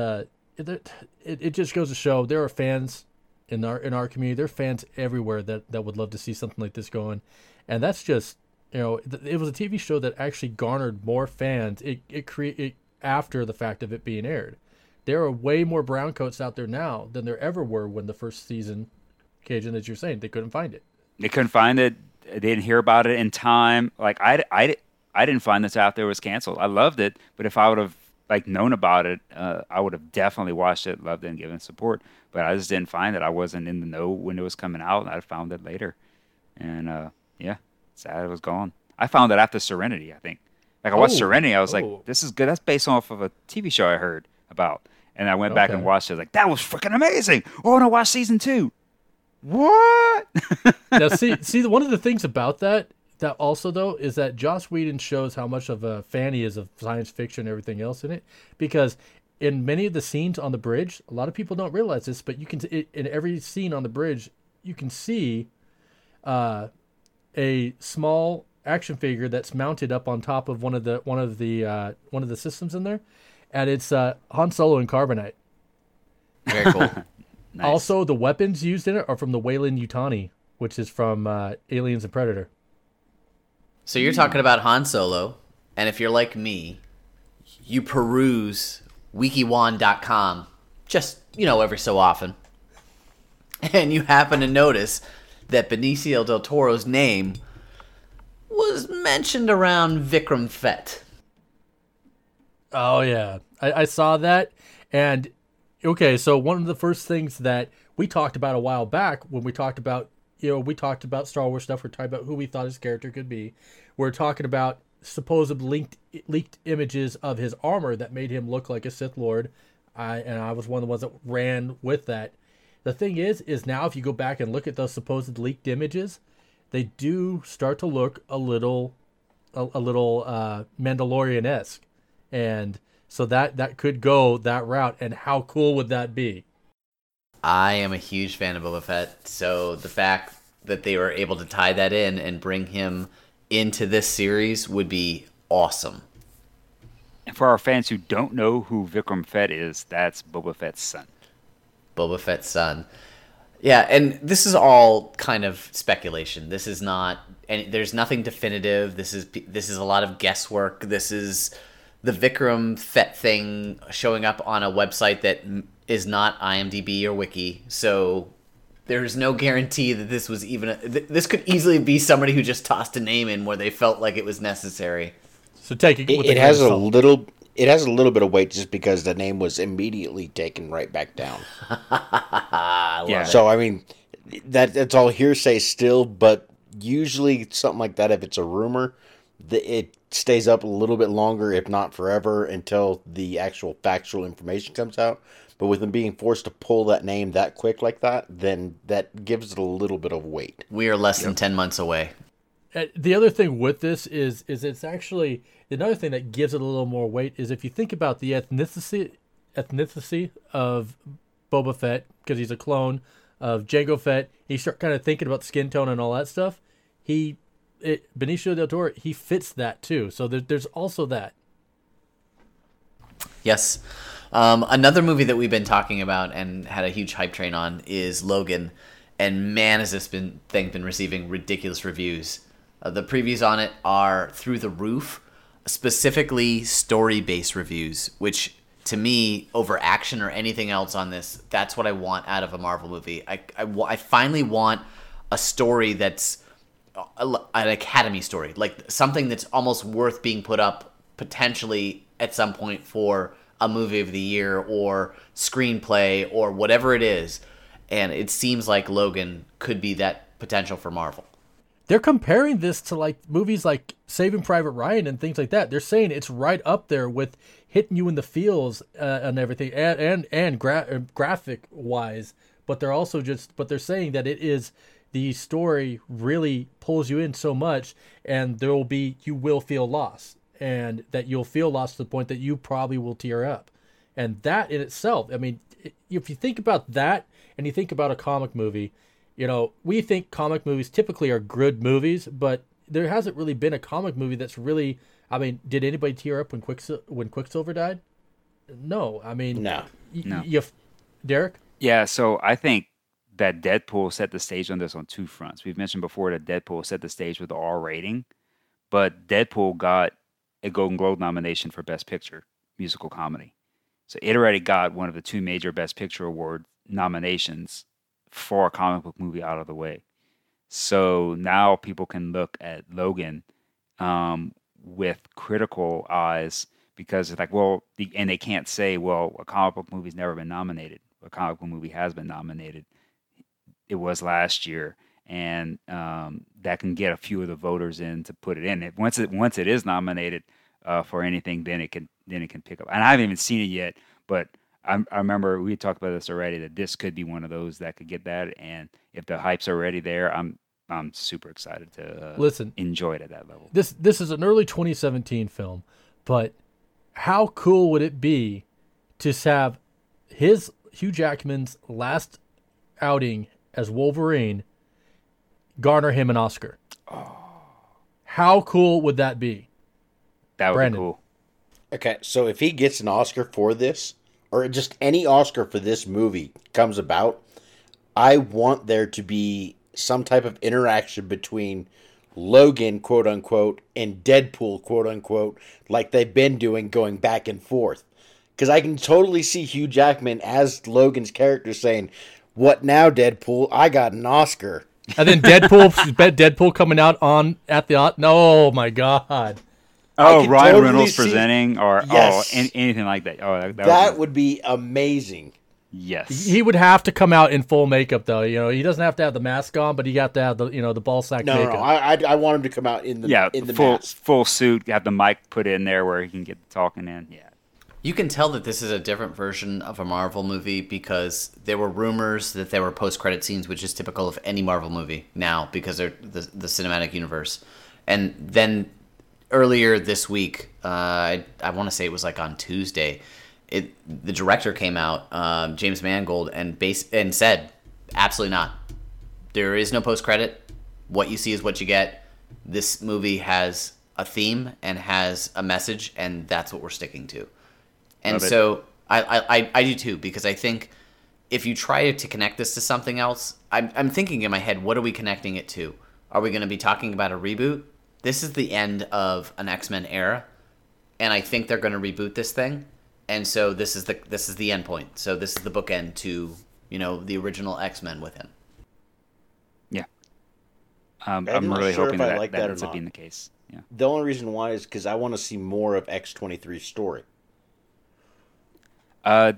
it just goes to show there are fans in our community. There are fans everywhere that would love to see something like this going, and that's just it was a TV show that actually garnered more fans. It after the fact of it being aired. There are way more browncoats out there now than there ever were when the first season, Cajun, as you're saying, they couldn't find it. They couldn't find it. They didn't hear about it in time. Like I didn't find this out there was canceled. I loved it, but if I would have known about it, I would have definitely watched it, loved it, and given support. But I just didn't find it. I wasn't in the know when it was coming out, and I found it later. And sad it was gone. I found it after Serenity, I think. Like I watched Serenity, I was like, this is good. That's based off of a TV show I heard about. And I went back and watched it. Like, that was freaking amazing. Oh, I want to watch season 2. What? Now, see, one of the things about that also, though, is that Joss Whedon shows how much of a fan he is of science fiction and everything else in it. Because in many of the scenes on the bridge, a lot of people don't realize this, but you can in every scene on the bridge, you can see a small action figure that's mounted up on top of one of the systems in there, and it's Han Solo in carbonite. Very cool. Nice. Also, the weapons used in it are from the Weyland-Yutani, which is from Aliens and Predator. So you're talking about Han Solo, and if you're like me, you peruse wikiwan.com just, every so often, and you happen to notice that Benicio del Toro's name was mentioned around Vikram Fett. Oh, yeah. I saw that, and okay, so one of the first things that we talked about a while back when we talked about Star Wars stuff, we're talking about who we thought his character could be. We're talking about supposed leaked images of his armor that made him look like a Sith Lord, and I was one of the ones that ran with that. The thing is now if you go back and look at those supposed leaked images, they do start to look a little Mandalorian-esque, and so that could go that route. And how cool would that be? I am a huge fan of Boba Fett, so the fact that they were able to tie that in and bring him into this series would be awesome. And for our fans who don't know who Vikram Fett is, that's Boba Fett's son. Boba Fett's son. Yeah, and this is all kind of speculation. This is not, and there's nothing definitive. This is a lot of guesswork. This is the Vikram Fett thing showing up on a website that is not IMDb or Wiki. So there's no guarantee that this was even this could easily be somebody who just tossed a name in where they felt like it was necessary. So take it. It has a little. It has a little bit of weight just because the name was immediately taken right back down. Yeah. So I mean, that's all hearsay still, but usually something like that, if it's a rumor, it stays up a little bit longer, if not forever, until the actual factual information comes out. But with them being forced to pull that name that quick like that, then that gives it a little bit of weight. We are less than 10 months away. The other thing with this is it's actually another thing that gives it a little more weight is if you think about the ethnicity ethnicity of Boba Fett because he's a clone of Jango Fett. You start kind of thinking about skin tone and all that stuff. Benicio del Toro, he fits that too. So there's also that. Yes. Another movie that we've been talking about and had a huge hype train on is Logan. And man, has this thing been receiving ridiculous reviews. The previews on it are through the roof, specifically story-based reviews, which to me, over action or anything else on this, that's what I want out of a Marvel movie. I finally want a story that's an Academy story, like something that's almost worth being put up potentially at some point for a movie of the year or screenplay or whatever it is. And it seems like Logan could be that potential for Marvel. They're comparing this to like movies like Saving Private Ryan and things like that. They're saying it's right up there with hitting you in the feels and everything, and graphic wise. But they're saying that it is, the story really pulls you in so much, and you will feel lost, and that you'll feel lost to the point that you probably will tear up. And that in itself, I mean, if you think about that and you think about a comic movie, we think comic movies typically are good movies, but there hasn't really been a comic movie that's really, I mean, did anybody tear up when Quicksilver died? No. I mean, No. Derek? Yeah, so I think that Deadpool set the stage on this on two fronts. We've mentioned before that Deadpool set the stage with the R rating, but Deadpool got a Golden Globe nomination for Best Picture, musical comedy. So it already got one of the two major Best Picture award nominations for a comic book movie out of the way. So now people can look at Logan with critical eyes, because it's like, well, and they can't say, well, a comic book movie's never been nominated. A comic book movie has been nominated. It was last year, and that can get a few of the voters in to put it in. Once it is nominated for anything, then it can pick up. And I haven't even seen it yet, but I remember we talked about this already, that this could be one of those that could get that. And if the hype's already there, I'm super excited to enjoy it at that level. This is an early 2017 film, but how cool would it be to have Hugh Jackman's last outing as Wolverine garner him an Oscar? Oh. How cool would that be? That would Brandon. be cool. Okay, so if he gets an Oscar for this, or just any Oscar for this movie comes about, I want there to be some type of interaction between Logan, quote unquote, and Deadpool, quote unquote, like they've been doing, going back and forth. Because I can totally see Hugh Jackman as Logan's character saying, "What now, Deadpool? I got an Oscar." And then Deadpool coming out at the oh my god. Oh, Ryan totally Reynolds see- presenting, or Yes. anything like that. Oh, That would be amazing. yes. He would have to come out in full makeup though. He doesn't have to have the mask on, but he got to have the ball sack No, makeup. no, I want him to come out in the full mask. full suit. Have the mic put in there where he can get the talking in. Yeah. You can tell that this is a different version of a Marvel movie because there were rumors that there were post-credit scenes, which is typical of any Marvel movie now because they're the cinematic universe. And then earlier this week, I want to say it was like on Tuesday, the director came out, James Mangold, and said, absolutely not. There is no post-credit. What you see is what you get. This movie has a theme and has a message, and that's what we're sticking to. And Love it. so I do too, because I think if you try to connect this to something else, I'm thinking in my head, what are we connecting it to? Are we going to be talking about a reboot? This is the end of an X-Men era, and I think they're going to reboot this thing. And so this is the end point. So this is the bookend to the original X-Men with him. Yeah. I'm I'm not really sure hoping if I that like that or ends up not. being the case. Yeah. The only reason why is because I want to see more of X-23's story. I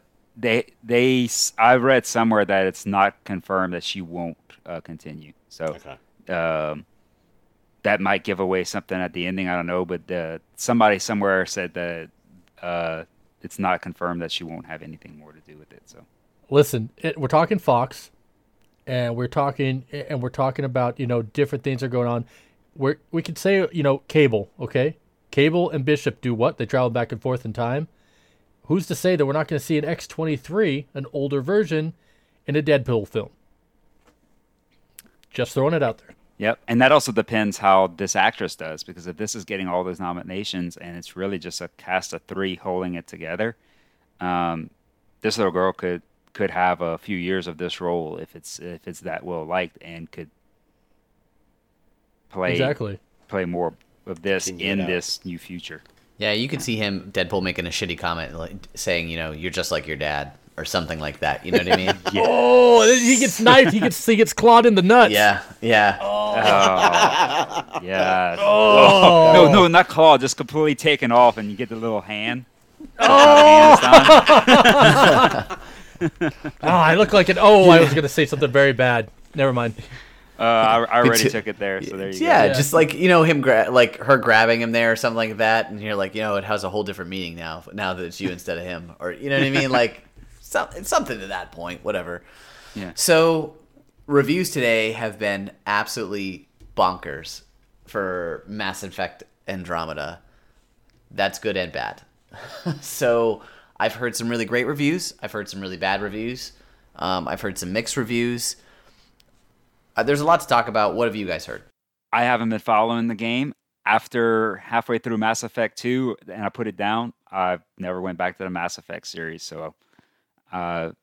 read somewhere that it's not confirmed that she won't continue. So Okay. that might give away something at the ending. I don't know, but somebody somewhere said that it's not confirmed that she won't have anything more to do with it. So Listen, we're talking Fox, and we're talking about different things are going on. We could say Cable, okay? Cable and Bishop do what? They travel back and forth in time. who's to say that we're not going to see an X-23, an older version, in a Deadpool film? Just throwing it out there. Yep, and that also depends how this actress does, because if this is getting all those nominations and it's really just a cast of 3 holding it together, this little girl could have a few years of this role if it's that well liked, and could play more of this in this new future. Yeah, you could see him, Deadpool, making a shitty comment, like, saying, you're just like your dad, or something like that. You know what I mean? Yeah. Oh, he gets knifed. He gets clawed in the nuts. Yeah. Yeah. Oh. No, not claw, just completely taken off, and you get the little hand. I look like an. I was gonna say something very bad. Never mind. I already took it there, so there you go. Yeah, just like him, like her grabbing him there or something like that, and you're like, it has a whole different meaning now that it's you instead of him, or you know what I mean, like something to that point, whatever. Yeah. So reviews today have been absolutely bonkers for Mass Effect Andromeda. That's good and bad. So I've heard some really great reviews. I've heard some really bad reviews. I've heard some mixed reviews. There's a lot to talk about. What have you guys heard? I haven't been following the game. After halfway through Mass Effect 2, and I put it down, I never went back to the Mass Effect series. So I've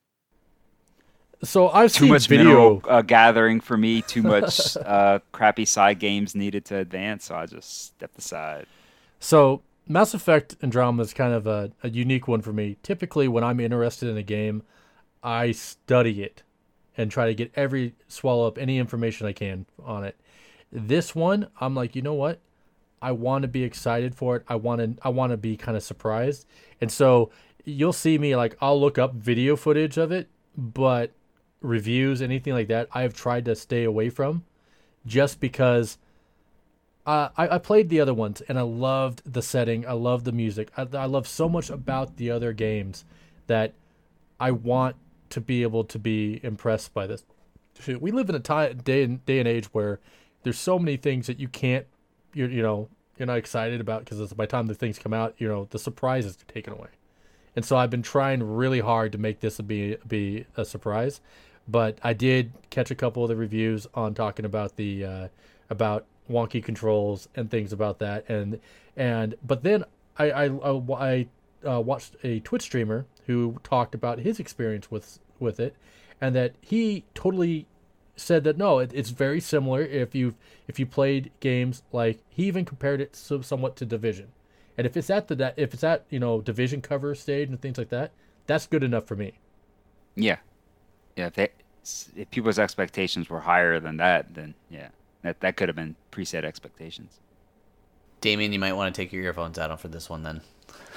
seen too much video mineral gathering for me. Too much crappy side games needed to advance. So I just stepped aside. So Mass Effect Andromeda is kind of a unique one for me. Typically, when I'm interested in a game, I study it and try to swallow up any information I can on it. This one, I'm like, you know what? I want to be excited for it. I want to be kind of surprised. And so you'll see me, like, I'll look up video footage of it, but reviews, anything like that, I've tried to stay away from, just because I played the other ones and I loved the setting. I loved the music. I love so much about the other games that I want to be able to be impressed by this. We live in a day and age where there's so many things that you're not excited about, because by the time the things come out, the surprise is taken away. And so I've been trying really hard to make this be a surprise. But I did catch a couple of the reviews on talking about about wonky controls and things about that, but then I watched a Twitch streamer who talked about his experience with it, and that he totally said that no, it's very similar if you played games, like he even compared it somewhat to Division, and if it's at Division cover stage and things like that, that's good enough for me. Yeah. If people's expectations were higher than that, then yeah, that could have been preset expectations. Damien, you might want to take your earphones out for this one then.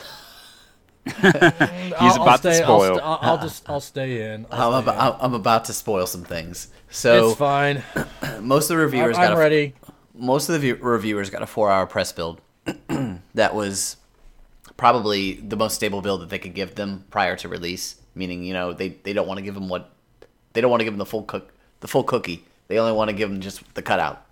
He's about to spoil. I'll stay in. I'm about to spoil some things. So it's fine. Most of the reviewers I'm ready. Most of the reviewers got a 4-hour press build. That was probably the most stable build that they could give them prior to release. Meaning, they don't want to give them the full cookie. They only want to give them just the cutout.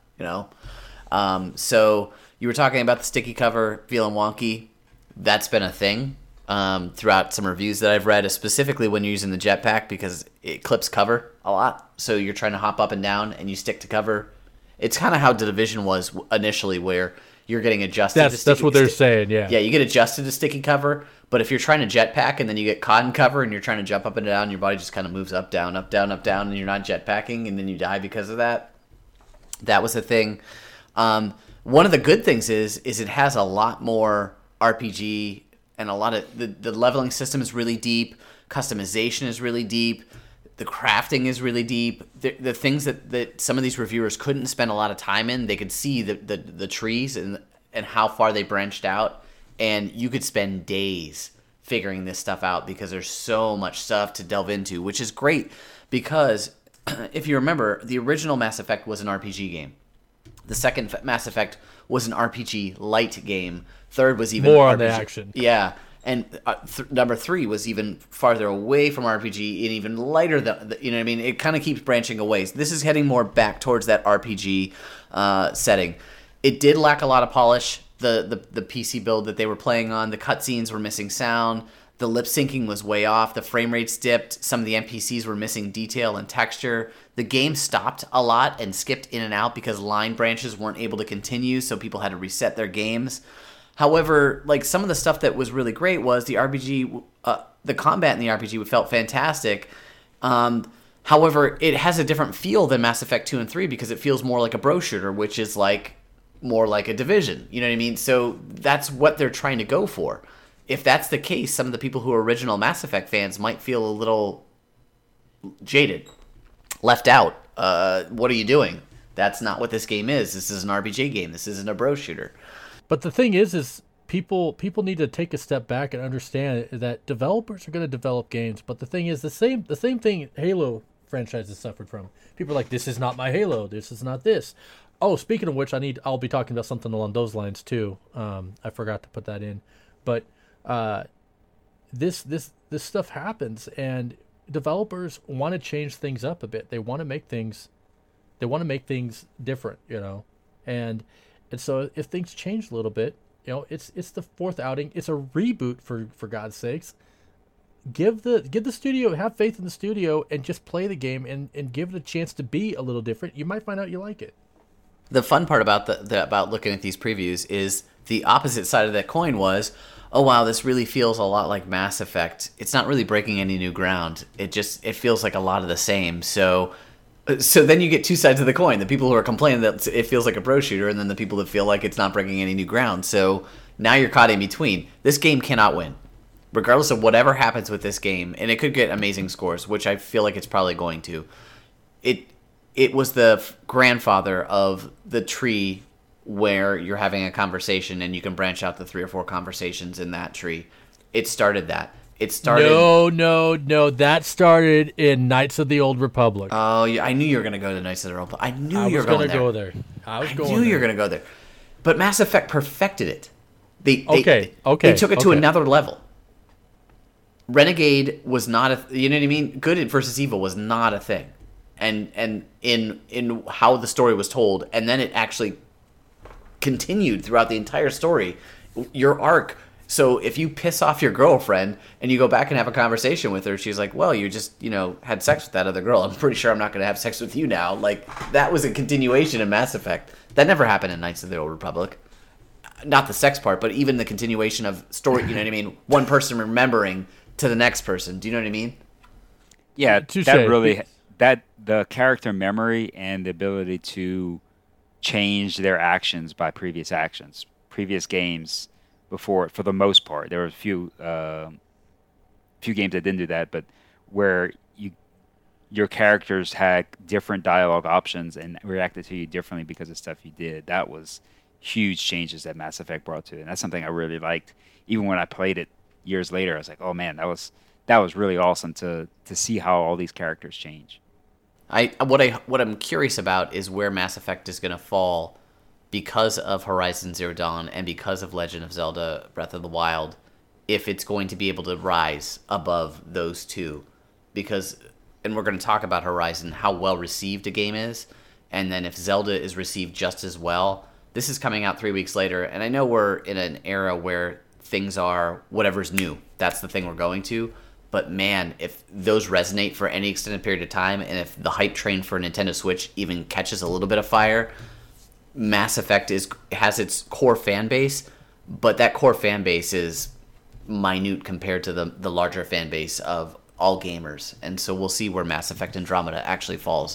So you were talking about the sticky cover feeling wonky. That's been a thing throughout some reviews that I've read, specifically when you're using the jetpack, because it clips cover a lot. So you're trying to hop up and down and you stick to cover. It's kind of how the Division was initially, where you're getting adjusted. That's what they're saying, yeah. Yeah, you get adjusted to sticky cover, but if you're trying to jetpack and then you get caught in cover and you're trying to jump up and down, your body just kind of moves up, down, up, down, up, down, and you're not jetpacking, and then you die because of that. That was the thing. One of the good things is it has a lot more RPG, and a lot of the leveling system is really deep, customization is really deep, the crafting is really deep. The things that some of these reviewers couldn't spend a lot of time in, they could see the trees and how far they branched out, and you could spend days figuring this stuff out because there's so much stuff to delve into, which is great because if you remember, the original Mass Effect was an RPG game. The second Mass Effect was an RPG light game. Third was even more RPG. On the action. Yeah. And number 3 was even farther away from RPG and even lighter. You know what I mean? It kind of keeps branching away. So this is heading more back towards that RPG setting. It did lack a lot of polish. The PC build that they were playing on, the cutscenes were missing sound. The lip syncing was way off. The frame rates dipped. Some of the NPCs were missing detail and texture. The game stopped a lot and skipped in and out because line branches weren't able to continue, so people had to reset their games. However, like some of the stuff that was really great was the RPG, the combat in the RPG felt fantastic. However, it has a different feel than Mass Effect 2 and 3 because it feels more like a bro shooter, which is like more like a Division. You know what I mean? So that's what they're trying to go for. If that's the case, some of the people who are original Mass Effect fans might feel a little jaded, left out. What are you doing? That's not what this game is. This is an RPG game. This isn't a bro shooter. But the thing is people need to take a step back and understand that developers are going to develop games. But the thing is, the same thing Halo franchise has suffered from. People are like, this is not my Halo. This is not this. Oh, speaking of which, I'll be talking about something along those lines too. I forgot to put that in, but this stuff happens, and developers want to change things up a bit. They want to make things different, you know, and so if things change a little bit, you know, it's the fourth outing. It's a reboot for God's sakes. Give the studio, have faith in the studio, and just play the game and give it a chance to be a little different. You might find out you like it. The fun part about about looking at these previews is the opposite side of that coin was, oh wow, this really feels a lot like Mass Effect. It's not really breaking any new ground. It feels like a lot of the same. So then you get two sides of the coin. The people who are complaining that it feels like a bro shooter, and then the people that feel like it's not breaking any new ground. So now you're caught in between. This game cannot win. Regardless of whatever happens with this game, and it could get amazing scores, which I feel like it's probably going to. It was the grandfather of the tree where you're having a conversation and you can branch out the 3 or 4 conversations in that tree. It started that. It started. No. That started in Knights of the Old Republic. Oh, yeah, I knew you were going to go to Knights of the Old Republic. I knew you were going there. I knew you were going to go there. But Mass Effect perfected it. They took it to another level. Renegade was not you know what I mean? Good versus evil was not a thing. And in how the story was told, and then it actually continued throughout the entire story. Your arc. So if you piss off your girlfriend and you go back and have a conversation with her, she's like, well, you just, had sex with that other girl. I'm pretty sure I'm not going to have sex with you now. Like, that was a continuation in Mass Effect. That never happened in Knights of the Old Republic. Not the sex part, but even the continuation of story, you know what I mean? One person remembering to the next person. Do you know what I mean? Yeah, the character memory and the ability to change their actions by previous games before, for the most part. There were a few games that didn't do that, but where your characters had different dialogue options and reacted to you differently because of stuff you did. That was huge changes that Mass Effect brought to it, and that's something I really liked. Even when I played it years later, I was like, oh man, that was really awesome to see how all these characters change. What I'm curious about is where Mass Effect is going to fall because of Horizon Zero Dawn and because of Legend of Zelda Breath of the Wild, if it's going to be able to rise above those two. Because, and we're going to talk about Horizon, how well received a game is, and then if Zelda is received just as well. This is coming out 3 weeks later, and I know we're in an era where things are whatever's new. That's the thing we're going to. But man, if those resonate for any extended period of time, and if the hype train for Nintendo Switch even catches a little bit of fire, Mass Effect has its core fan base, but that core fan base is minute compared to the larger fan base of all gamers. And so we'll see where Mass Effect Andromeda actually falls.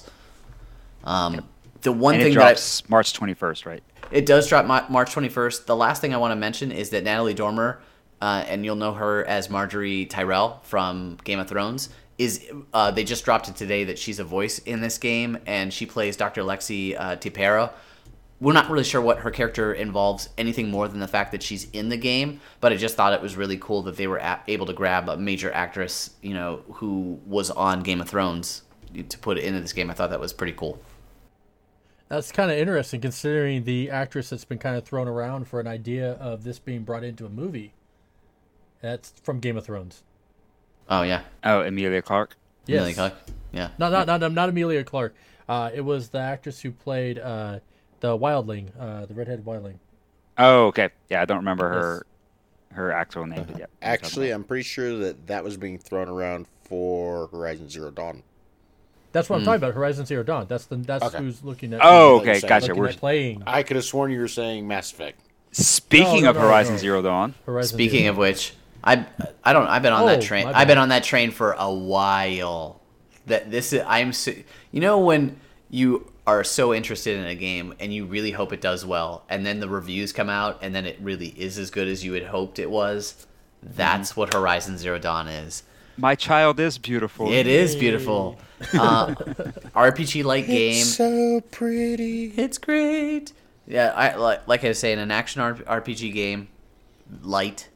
The one and thing it drops March 21st, right? It does drop March 21st. The last thing I want to mention is that Natalie Dormer, and you'll know her as Marjorie Tyrell from Game of Thrones, they just dropped it today that she's a voice in this game, and she plays Dr. Lexi Tipera. We're not really sure what her character involves, anything more than the fact that she's in the game, but I just thought it was really cool that they were able to grab a major actress, who was on Game of Thrones to put it into this game. I thought that was pretty cool. That's kind of interesting, considering the actress that's been kind of thrown around for an idea of this being brought into a movie. That's from Game of Thrones. Oh yeah. Oh, Emilia Clarke. Yes. Emilia Clarke. Yeah. Not Emilia Clarke. It was the actress who played the wildling, the redhead wildling. Oh, okay. Yeah, I don't remember her. her actual name. But yeah, Actually, I'm pretty sure that was being thrown around for Horizon Zero Dawn. That's what I'm talking about. Horizon Zero Dawn. That's Okay. who's looking at. Oh, okay, okay, gotcha. looking We're at playing I could have sworn you were saying Mass Effect. speaking No, of no, Horizon no. Zero Dawn. Horizon Speaking Zero of which, I've been on that train. my I've been bad. on that train for a while. That this is you know when you are so interested in a game and you really hope it does well, and then the reviews come out and then it really is as good as you had hoped it was. That's what Horizon Zero Dawn is. My child is beautiful. It is beautiful. RPG like game. So pretty. It's great. Yeah, like I was saying, an action RPG game, light,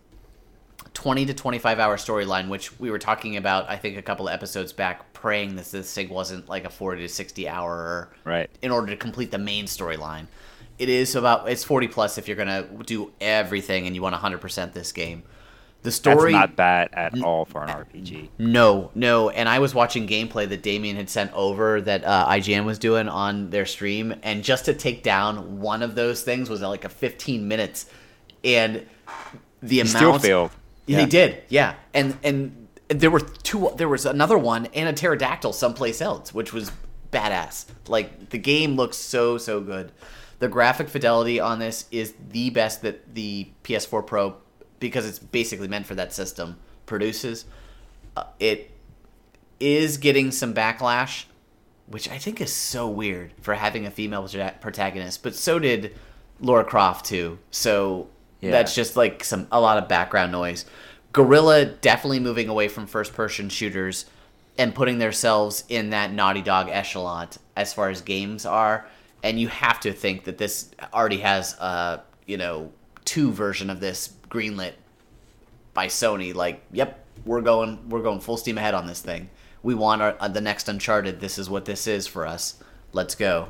20 to 25 hour storyline, which we were talking about, I think, a couple of episodes back, praying that this thing wasn't like a 40 to 60 hour Right. in order to complete the main storyline. It's 40 plus if you're gonna do everything and you want 100% this game. The That's story, not bad at all for an RPG. no, and I was watching gameplay that Damien had sent over that IGN was doing on their stream, and just to take down one of those things was like a 15 minutes, and the He amount still failed. They did, yeah, and there was another one and a pterodactyl someplace else, which was badass. Like the game looks so good. The graphic fidelity on this is the best that the PS4 Pro, because it's basically meant for that system, produces. It is getting some backlash, which I think is so weird for having a female protagonist, but so did Lara Croft too. So Yeah. that's just like a lot of background noise. Guerrilla definitely moving away from first-person shooters and putting themselves in that Naughty Dog echelon as far as games are. And you have to think that this already has a 2 version of this greenlit by Sony. Like, yep, we're going full steam ahead on this thing. We want the next Uncharted. This is what this is for us. Let's go.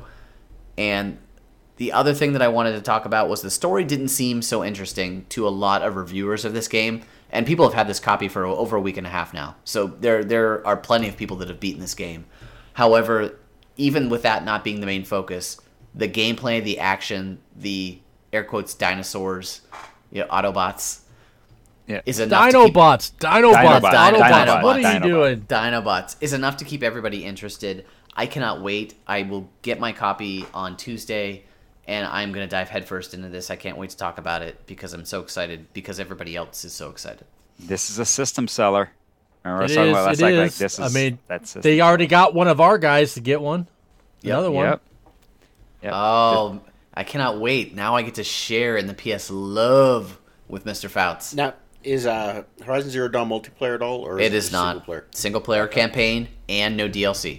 And the other thing that I wanted to talk about was the story didn't seem so interesting to a lot of reviewers of this game, and people have had this copy for over a week and a half now. So there are plenty of people that have beaten this game. However, even with that not being the main focus, the gameplay, the action, the air quotes dinosaurs, Autobots, Yeah. is enough to keep Dinobots, Dinobots. what are you Dinobots. doing? Dinobots is enough to keep everybody interested. I cannot wait. I will get my copy on Tuesday, and I'm going to dive headfirst into this. I can't wait to talk about it because I'm so excited, because everybody else is so excited. This is a system seller. Remember I was It talking is. about last It night, like is. this is. I mean, that's system they already got one of our guys to get one. Another one. Yep. Yep. Oh, I cannot wait. Now I get to share in the PS love with Mr. Fouts. Now, is Horizon Zero Dawn multiplayer at all, or It it is just not. single player? Single player campaign and no DLC.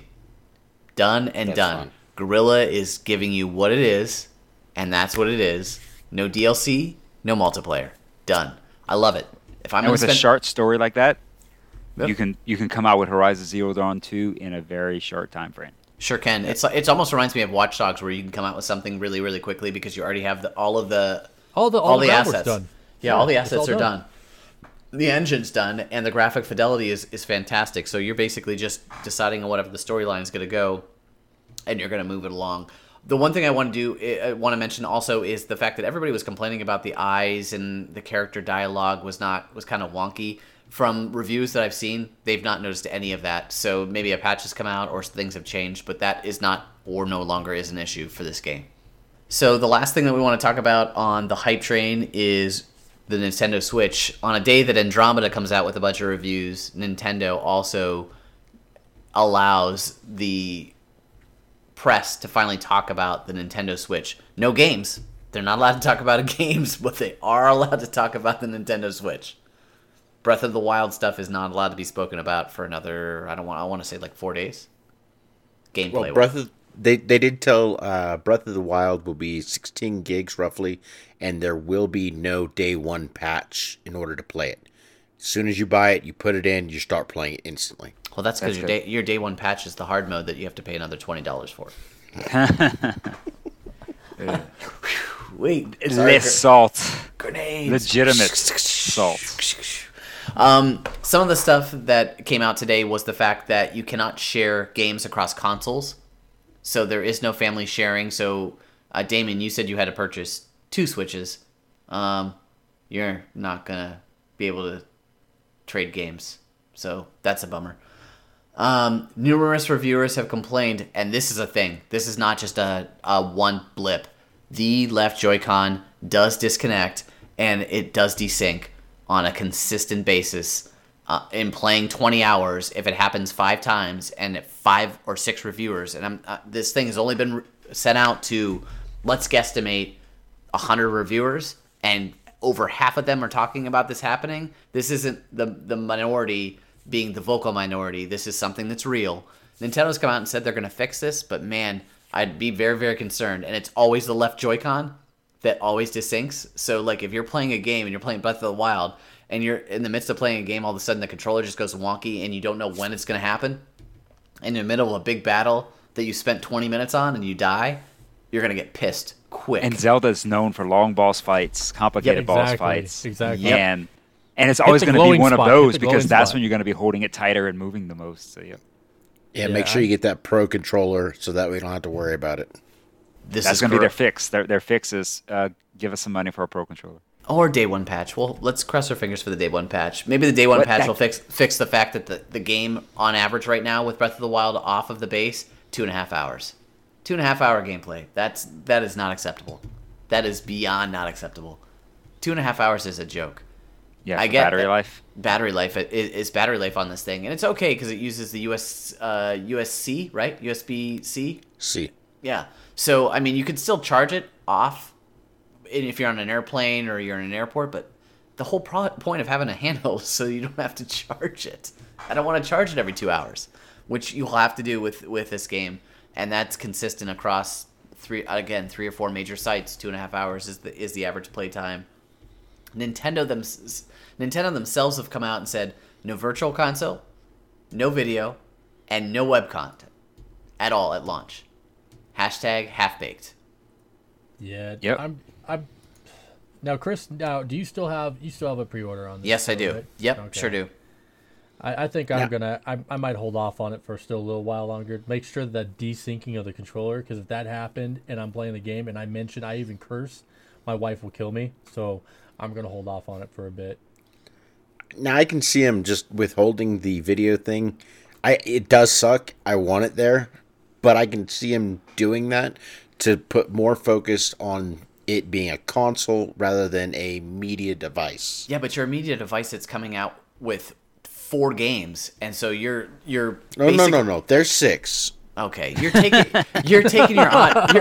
Done and That's done. fine. Guerrilla is giving you what it is, and that's what it is. No DLC, no multiplayer. Done. I love it. If I'm And gonna with a spend, short story like that, Yep. you can come out with Horizon Zero Dawn 2 in a very short time frame. sure can. It's almost reminds me of Watch Dogs, where you can come out with something really, really quickly because you already have all the All the groundwork's assets done. Yeah, all the it's assets all are done. The engine's done, and the graphic fidelity is fantastic. So you're basically just deciding on whatever the storyline is going to go, and you're going to move it along. The one thing I want to mention also is the fact that everybody was complaining about the eyes and the character dialogue was kind of wonky. From reviews that I've seen, they've not noticed any of that. So maybe a patch has come out or things have changed, but that is not or no longer is an issue for this game. So the last thing that we want to talk about on the hype train is the Nintendo Switch. On a day that Andromeda comes out with a bunch of reviews, Nintendo also allows the press to finally talk about the Nintendo Switch. No games. They're not allowed to talk about games, but they are allowed to talk about the Nintendo Switch. Breath of the Wild stuff is not allowed to be spoken about for another, I want to say like 4 days. Gameplay. Well, they did tell Breath of the Wild will be 16 gigs roughly, and there will be no day one patch in order to play it. As soon as you buy it, you put it in, you start playing it instantly. Well, that's because That's your day one patch is the hard mode that you have to pay another $20 for. Wait, Less salt. grenades. Legitimate salt. Some of the stuff that came out today was the fact that you cannot share games across consoles. So there is no family sharing. So, Damien, you said you had to purchase 2 Switches. You you're not gonna be able to trade games. So that's a bummer. Numerous reviewers have complained, and this is a thing. This is not just a one blip. The left Joy-Con does disconnect, and it does desync on a consistent basis. In playing 20 hours, if it happens 5 times and 5 or 6 reviewers, and this thing has only been sent out to, let's guesstimate, 100 reviewers, and over half of them are talking about this happening. This isn't the minority being the vocal minority. This is something that's real. Nintendo's come out and said they're going to fix this, but man, I'd be very, very concerned. And it's always the left Joy-Con that always desyncs. So, like, if you're playing a game and you're playing Breath of the Wild, and you're in the midst of playing a game, all of a sudden the controller just goes wonky and you don't know when it's going to happen, in the middle of a big battle that you spent 20 minutes on and you die, you're going to get pissed quick. And Zelda's known for long boss fights, complicated boss fights. Exactly. And it's always going to be one of spot. those Hit the because glowing that's spot. when you're going to be holding it tighter and moving the most. So, Yeah, make sure you get that Pro controller so that we don't have to worry about it. That's going to be their fix. Their fix is give us some money for a Pro controller. Or day one patch. Well, let's cross our fingers for the day one patch. Maybe the day one patch will fix the fact that the game, on average right now, with Breath of the Wild off of the base, 2.5 hours. 2.5 hour gameplay. That is not acceptable. That is beyond not acceptable. 2.5 hours is a joke. Yeah, I get battery life. Battery life is battery life on this thing, and it's okay because it uses the USB-C, right? USB-C. See. Yeah. So I mean, you could still charge it off if you're on an airplane or you're in an airport, but the whole point of having a handheld is so you don't have to charge it. I don't want to charge it every 2 hours, which you'll have to do with this game, and that's consistent across 3 or 4 major sites. 2.5 hours is the average play time. Nintendo themselves have come out and said no virtual console, no video, and no web content at all at launch. Hashtag half-baked. Yeah. Yep. I'm now, Chris. Now, do you still have a pre-order on this? Yes, I do. Right? Yep, Okay. sure do. I think I might hold off on it for still a little while longer. Make sure that desyncing of the controller, because if that happened and I'm playing the game and I even curse, my wife will kill me. So I'm gonna hold off on it for a bit. Now I can see him just withholding the video thing. It does suck. I want it there, but I can see him doing that to put more focus on it being a console rather than a media device. Yeah, but your media device that's coming out with 4 games, and so you're No. There's 6. Okay, you're taking your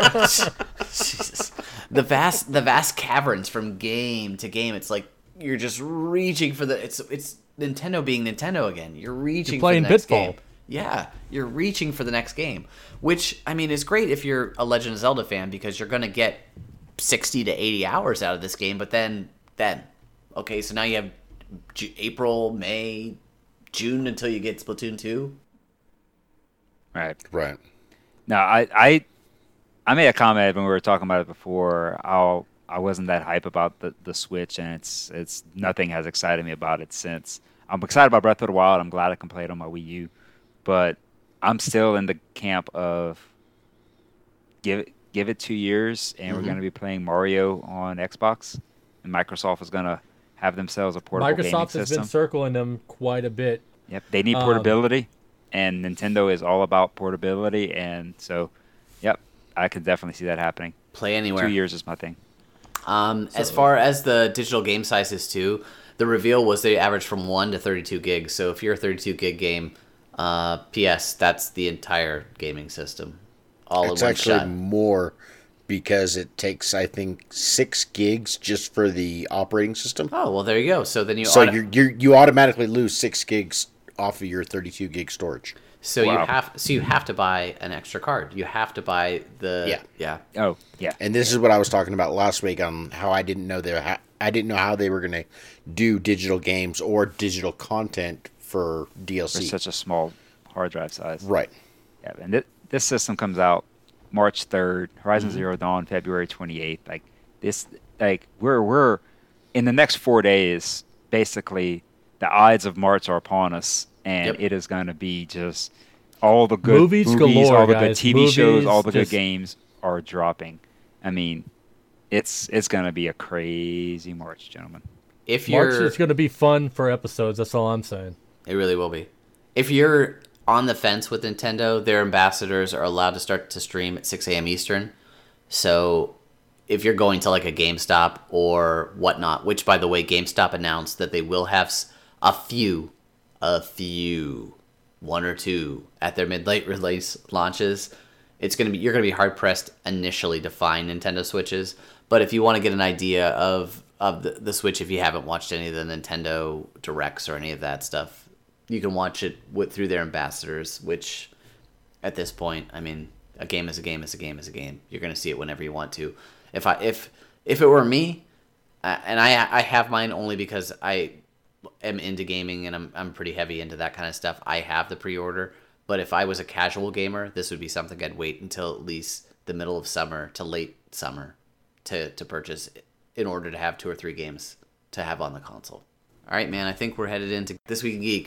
Jesus. The vast caverns from game to game. It's like you're just reaching for it's Nintendo being Nintendo again. You're reaching for the playing next Pitfall. game. Yeah, you're reaching for the next game, which I mean is great if you're a Legend of Zelda fan because you're going to get 60 to 80 hours out of this game. But then okay, so now you have April, May, June until you get Splatoon 2. Right. Right. No, I made a comment when we were talking about it before. I wasn't that hype about the Switch, and it's nothing has excited me about it since. I'm excited about Breath of the Wild. I'm glad I can play it on my Wii U, but I'm still in the camp of give it 2 years, and we're going to be playing Mario on Xbox, and Microsoft is going to have themselves a portable gaming Microsoft has system. been circling them quite a bit. Yep, they need portability, and Nintendo is all about portability, and so, yep, I could definitely see that happening. Play anywhere. 2 years is my thing. As far as the digital game sizes too, the reveal was they average from 1 to 32 gigs. So if you're a 32 gig game, PS, that's the entire gaming system, all It's in one actually shot. more because it takes, I think, 6 gigs just for the operating system. Oh well, there you go. So then you You automatically lose 6 gigs off of your 32 gig storage. so Wow. you have to buy an extra card. You have to buy the yeah. Oh, yeah. And this is what I was talking about last week on how I didn't know I didn't know how they were going to do digital games or digital content for DLC. For such a small hard drive size. Right. Yeah, and this system comes out March 3rd, Horizon Zero Dawn February 28th. We're in the next 4 days, basically the Ides of March are upon us, and it is going to be just all the good Movies galore, all the guys. good TV shows, Movies, all the good just- games are dropping. I mean, it's going to be a crazy March, gentlemen. if March you're, is going to be fun for episodes. That's all I'm saying. it really will be. If you're on the fence with Nintendo, their ambassadors are allowed to start to stream at 6 a.m. Eastern. So if you're going to like a GameStop or whatnot, which by the way, GameStop announced that they will have a few, one or two at their midnight release launches. You're gonna be hard pressed initially to find Nintendo Switches. But if you want to get an idea of the Switch, if you haven't watched any of the Nintendo Directs or any of that stuff, you can watch it through their ambassadors. Which, at this point, I mean, a game is a game is a game is a game. You're gonna see it whenever you want to. If it were me, and I have mine only because I am into gaming and I'm pretty heavy into that kind of stuff. I have the pre-order. But if I was a casual gamer, this would be something I'd wait until at least the middle of summer to late summer to purchase in order to have 2 or 3 games to have on the console. All right, man, I think we're headed into This Week in Geek.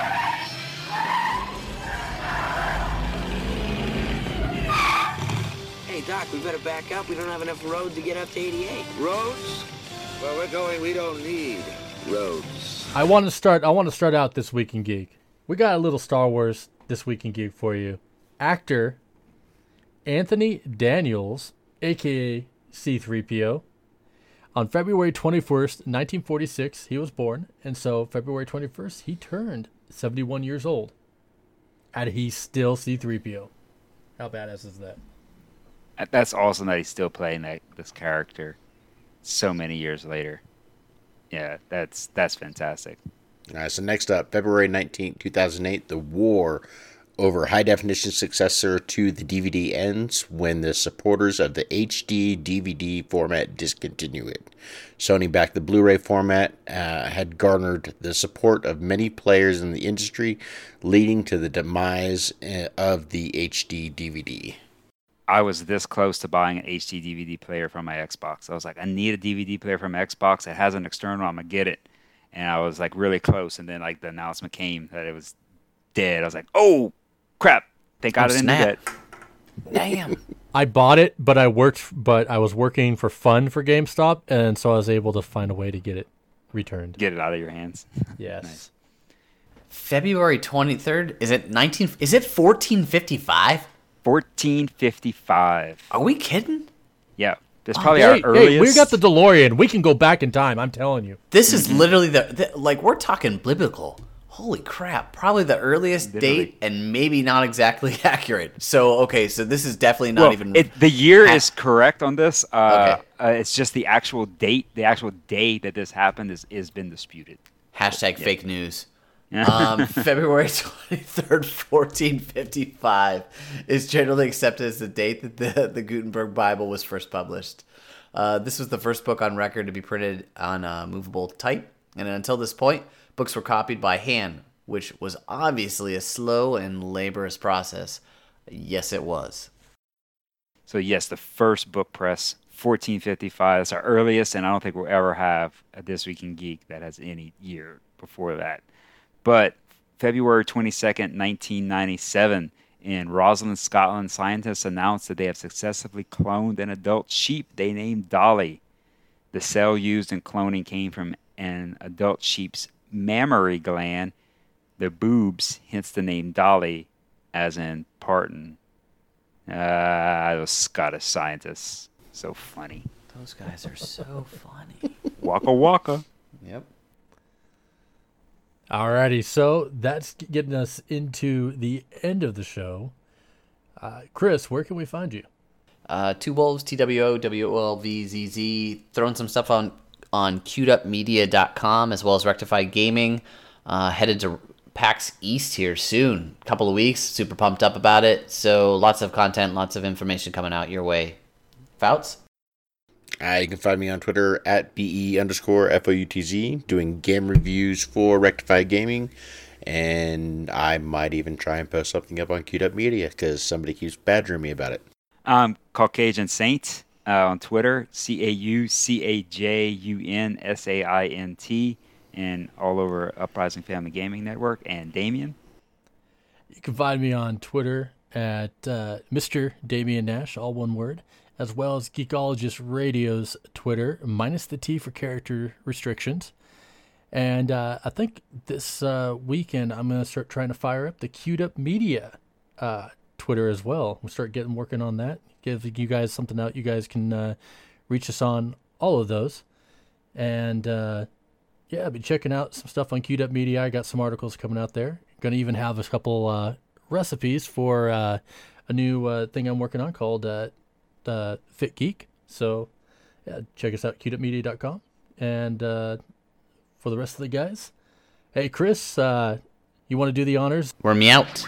Hey, Doc, we better back up. We don't have enough road to get up to 88. Roads? Where we're going, we don't need roads. I want to start out This Week in Geek. We got a little Star Wars This Week in Geek for you. Actor Anthony Daniels, a.k.a. C-3PO. On February 21st, 1946, he was born. And so February 21st, he turned 71 years old. And he's still C-3PO. How badass is that? That's awesome that he's still playing this character so many years later. Yeah, that's fantastic. All right, so next up, February 19, 2008, the war over high-definition successor to the DVD ends when the supporters of the HD DVD format discontinue it. Sony backed the Blu-ray format, had garnered the support of many players in the industry, leading to the demise of the HD DVD. I was this close to buying an HD DVD player from my Xbox. I was like, I need a DVD player from Xbox. It has an external. I'm going to get it. And I was like really close. And then like the announcement came that it was dead. I was like, oh, crap. They got it into that. Damn. I bought it, but I was working for fun for GameStop. And so I was able to find a way to get it returned. Get it out of your hands. Yes. Nice. February 23rd? Is it 1455? 1455. Are we kidding? Yeah. That's probably our earliest. Hey, we got the DeLorean. We can go back in time. I'm telling you. This is literally like, we're talking biblical. Holy crap. Probably the earliest date and maybe not exactly accurate. So, okay, so this is definitely not even... The year is correct on this. Okay. It's just the actual date, the actual day that this happened is been disputed. Hashtag fake news. February 23rd, 1455 is generally accepted as the date that the Gutenberg Bible was first published. This was the first book on record to be printed on movable type, and until this point, books were copied by hand, which was obviously a slow and laborious process. Yes, it was. So yes, the first book press, 1455. That's our earliest, and I don't think we'll ever have a This Week in Geek that has any year before that. But February 22nd, 1997, in Roslyn, Scotland, scientists announced that they have successfully cloned an adult sheep they named Dolly. The cell used in cloning came from an adult sheep's mammary gland, the boobs, hence the name Dolly, as in pardon. Those Scottish scientists. So funny. Those guys are so funny. Waka waka. Yep. Alrighty, so that's getting us into the end of the show. Chris, where can we find you? Two Wolves, TWOWOLVZZ, throwing some stuff on queuedupmedia.com as well as Rectify Gaming. Headed to PAX East here soon. Couple of weeks. Super pumped up about it. So lots of content, lots of information coming out your way. Fouts? You can find me on Twitter at BE_FOUTZ, doing game reviews for Rectify Gaming. And I might even try and post something up on Queued Up Media because somebody keeps badgering me about it. I'm Caucasian Saint on Twitter, CAUCAJUNSAINT, and all over Uprising Family Gaming Network. And Damien? You can find me on Twitter at Mr. Damien Nash, all one word, as well as Geekologist Radio's Twitter, minus the T for character restrictions. And I think this weekend I'm going to start trying to fire up the Queued Up Media Twitter as well. We'll start working on that. Give you guys something out. You guys can reach us on all of those. And yeah, I've been checking out some stuff on Queued Up Media. I got some articles coming out there. Going to even have a couple recipes for a new thing I'm working on called Fit Geek. So yeah, check us out, queuedupmedia.com. And for the rest of the guys, hey, Chris, you want to do the honors? Worm me out.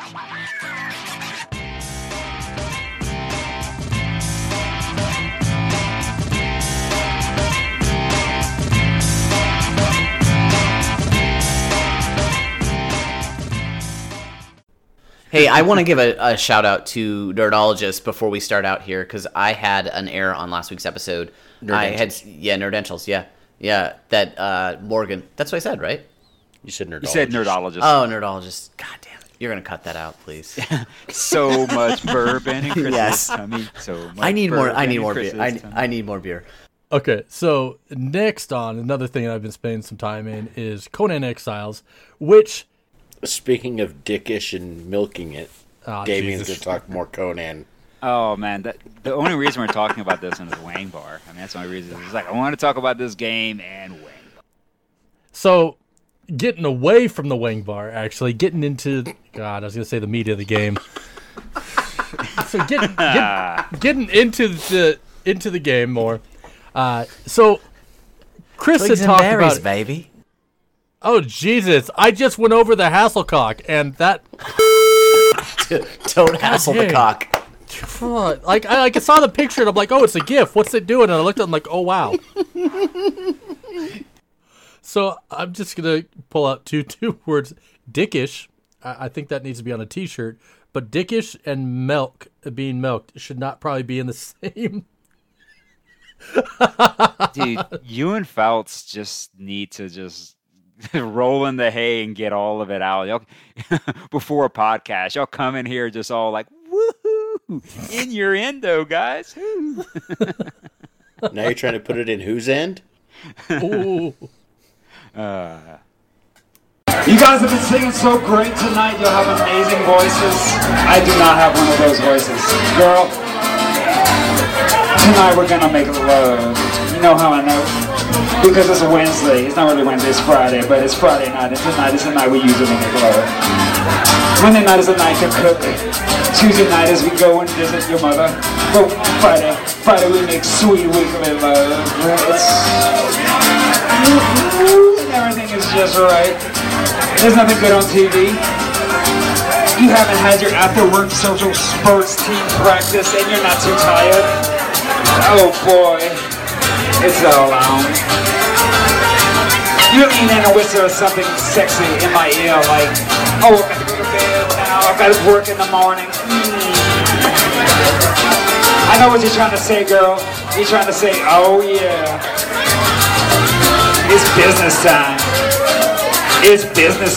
Hey, I want to give a shout out to Nerdologist before we start out here, because I had an error on last week's episode. Nerdentials, yeah. That Morgan. That's what I said, right? You said Nerdologist. You said Nerdologist. Oh, Nerdologist. God damn it! You're gonna cut that out, please. So much bourbon and Christmas Yes. tummy. So much I need more beer. Christmas I need more beer. Okay, so next on, another thing that I've been spending some time in is Conan Exiles, which... Speaking of dickish and milking it, Damien's going to talk more Conan. Oh, man. The only reason we're talking about this one is Wang Bar. I mean, that's the only reason. It's like, I want to talk about this game and Wang Bar. So, getting away from the Wang Bar, actually, getting into... God, I was going to say the meat of the game. So, getting into the game more. So, Chris had talked about it. Baby. Oh, Jesus. I just went over the Hasselcock, and that... Don't hassle the cock. Like, I saw the picture, and I'm like, oh, it's a GIF. What's it doing? And I looked at it, I'm like, oh, wow. So I'm just going to pull out two words. Dickish. I think that needs to be on a T-shirt. But dickish and milk, being milked, should not probably be in the same... Dude, you and Fouts just need to just... roll in the hay and get all of it out. Y'all, before a podcast, y'all come in here just all like, woohoo, in your endo, guys. Now you're trying to put it in whose end? Ooh. You guys have been singing so great tonight. You'll have amazing voices. I do not have one of those voices. Girl, tonight we're gonna make love. You know how I know? Because it's a Wednesday. It's not really Wednesday, it's Friday, but it's Friday night, and tonight is the night we usually make love. Monday night is the night to cook. Tuesday night is we go and visit your mother. But Friday we make sweet weekly love. And everything is just right. There's nothing good on TV. You haven't had your after-work social sports team practice, and you're not too tired. Oh boy. It's all on. You lean in and whisper something sexy in my ear like, oh, I've got to go to bed now, I've got to work in the morning. I know what you're trying to say, girl. You're trying to say, oh yeah. It's business time. It's business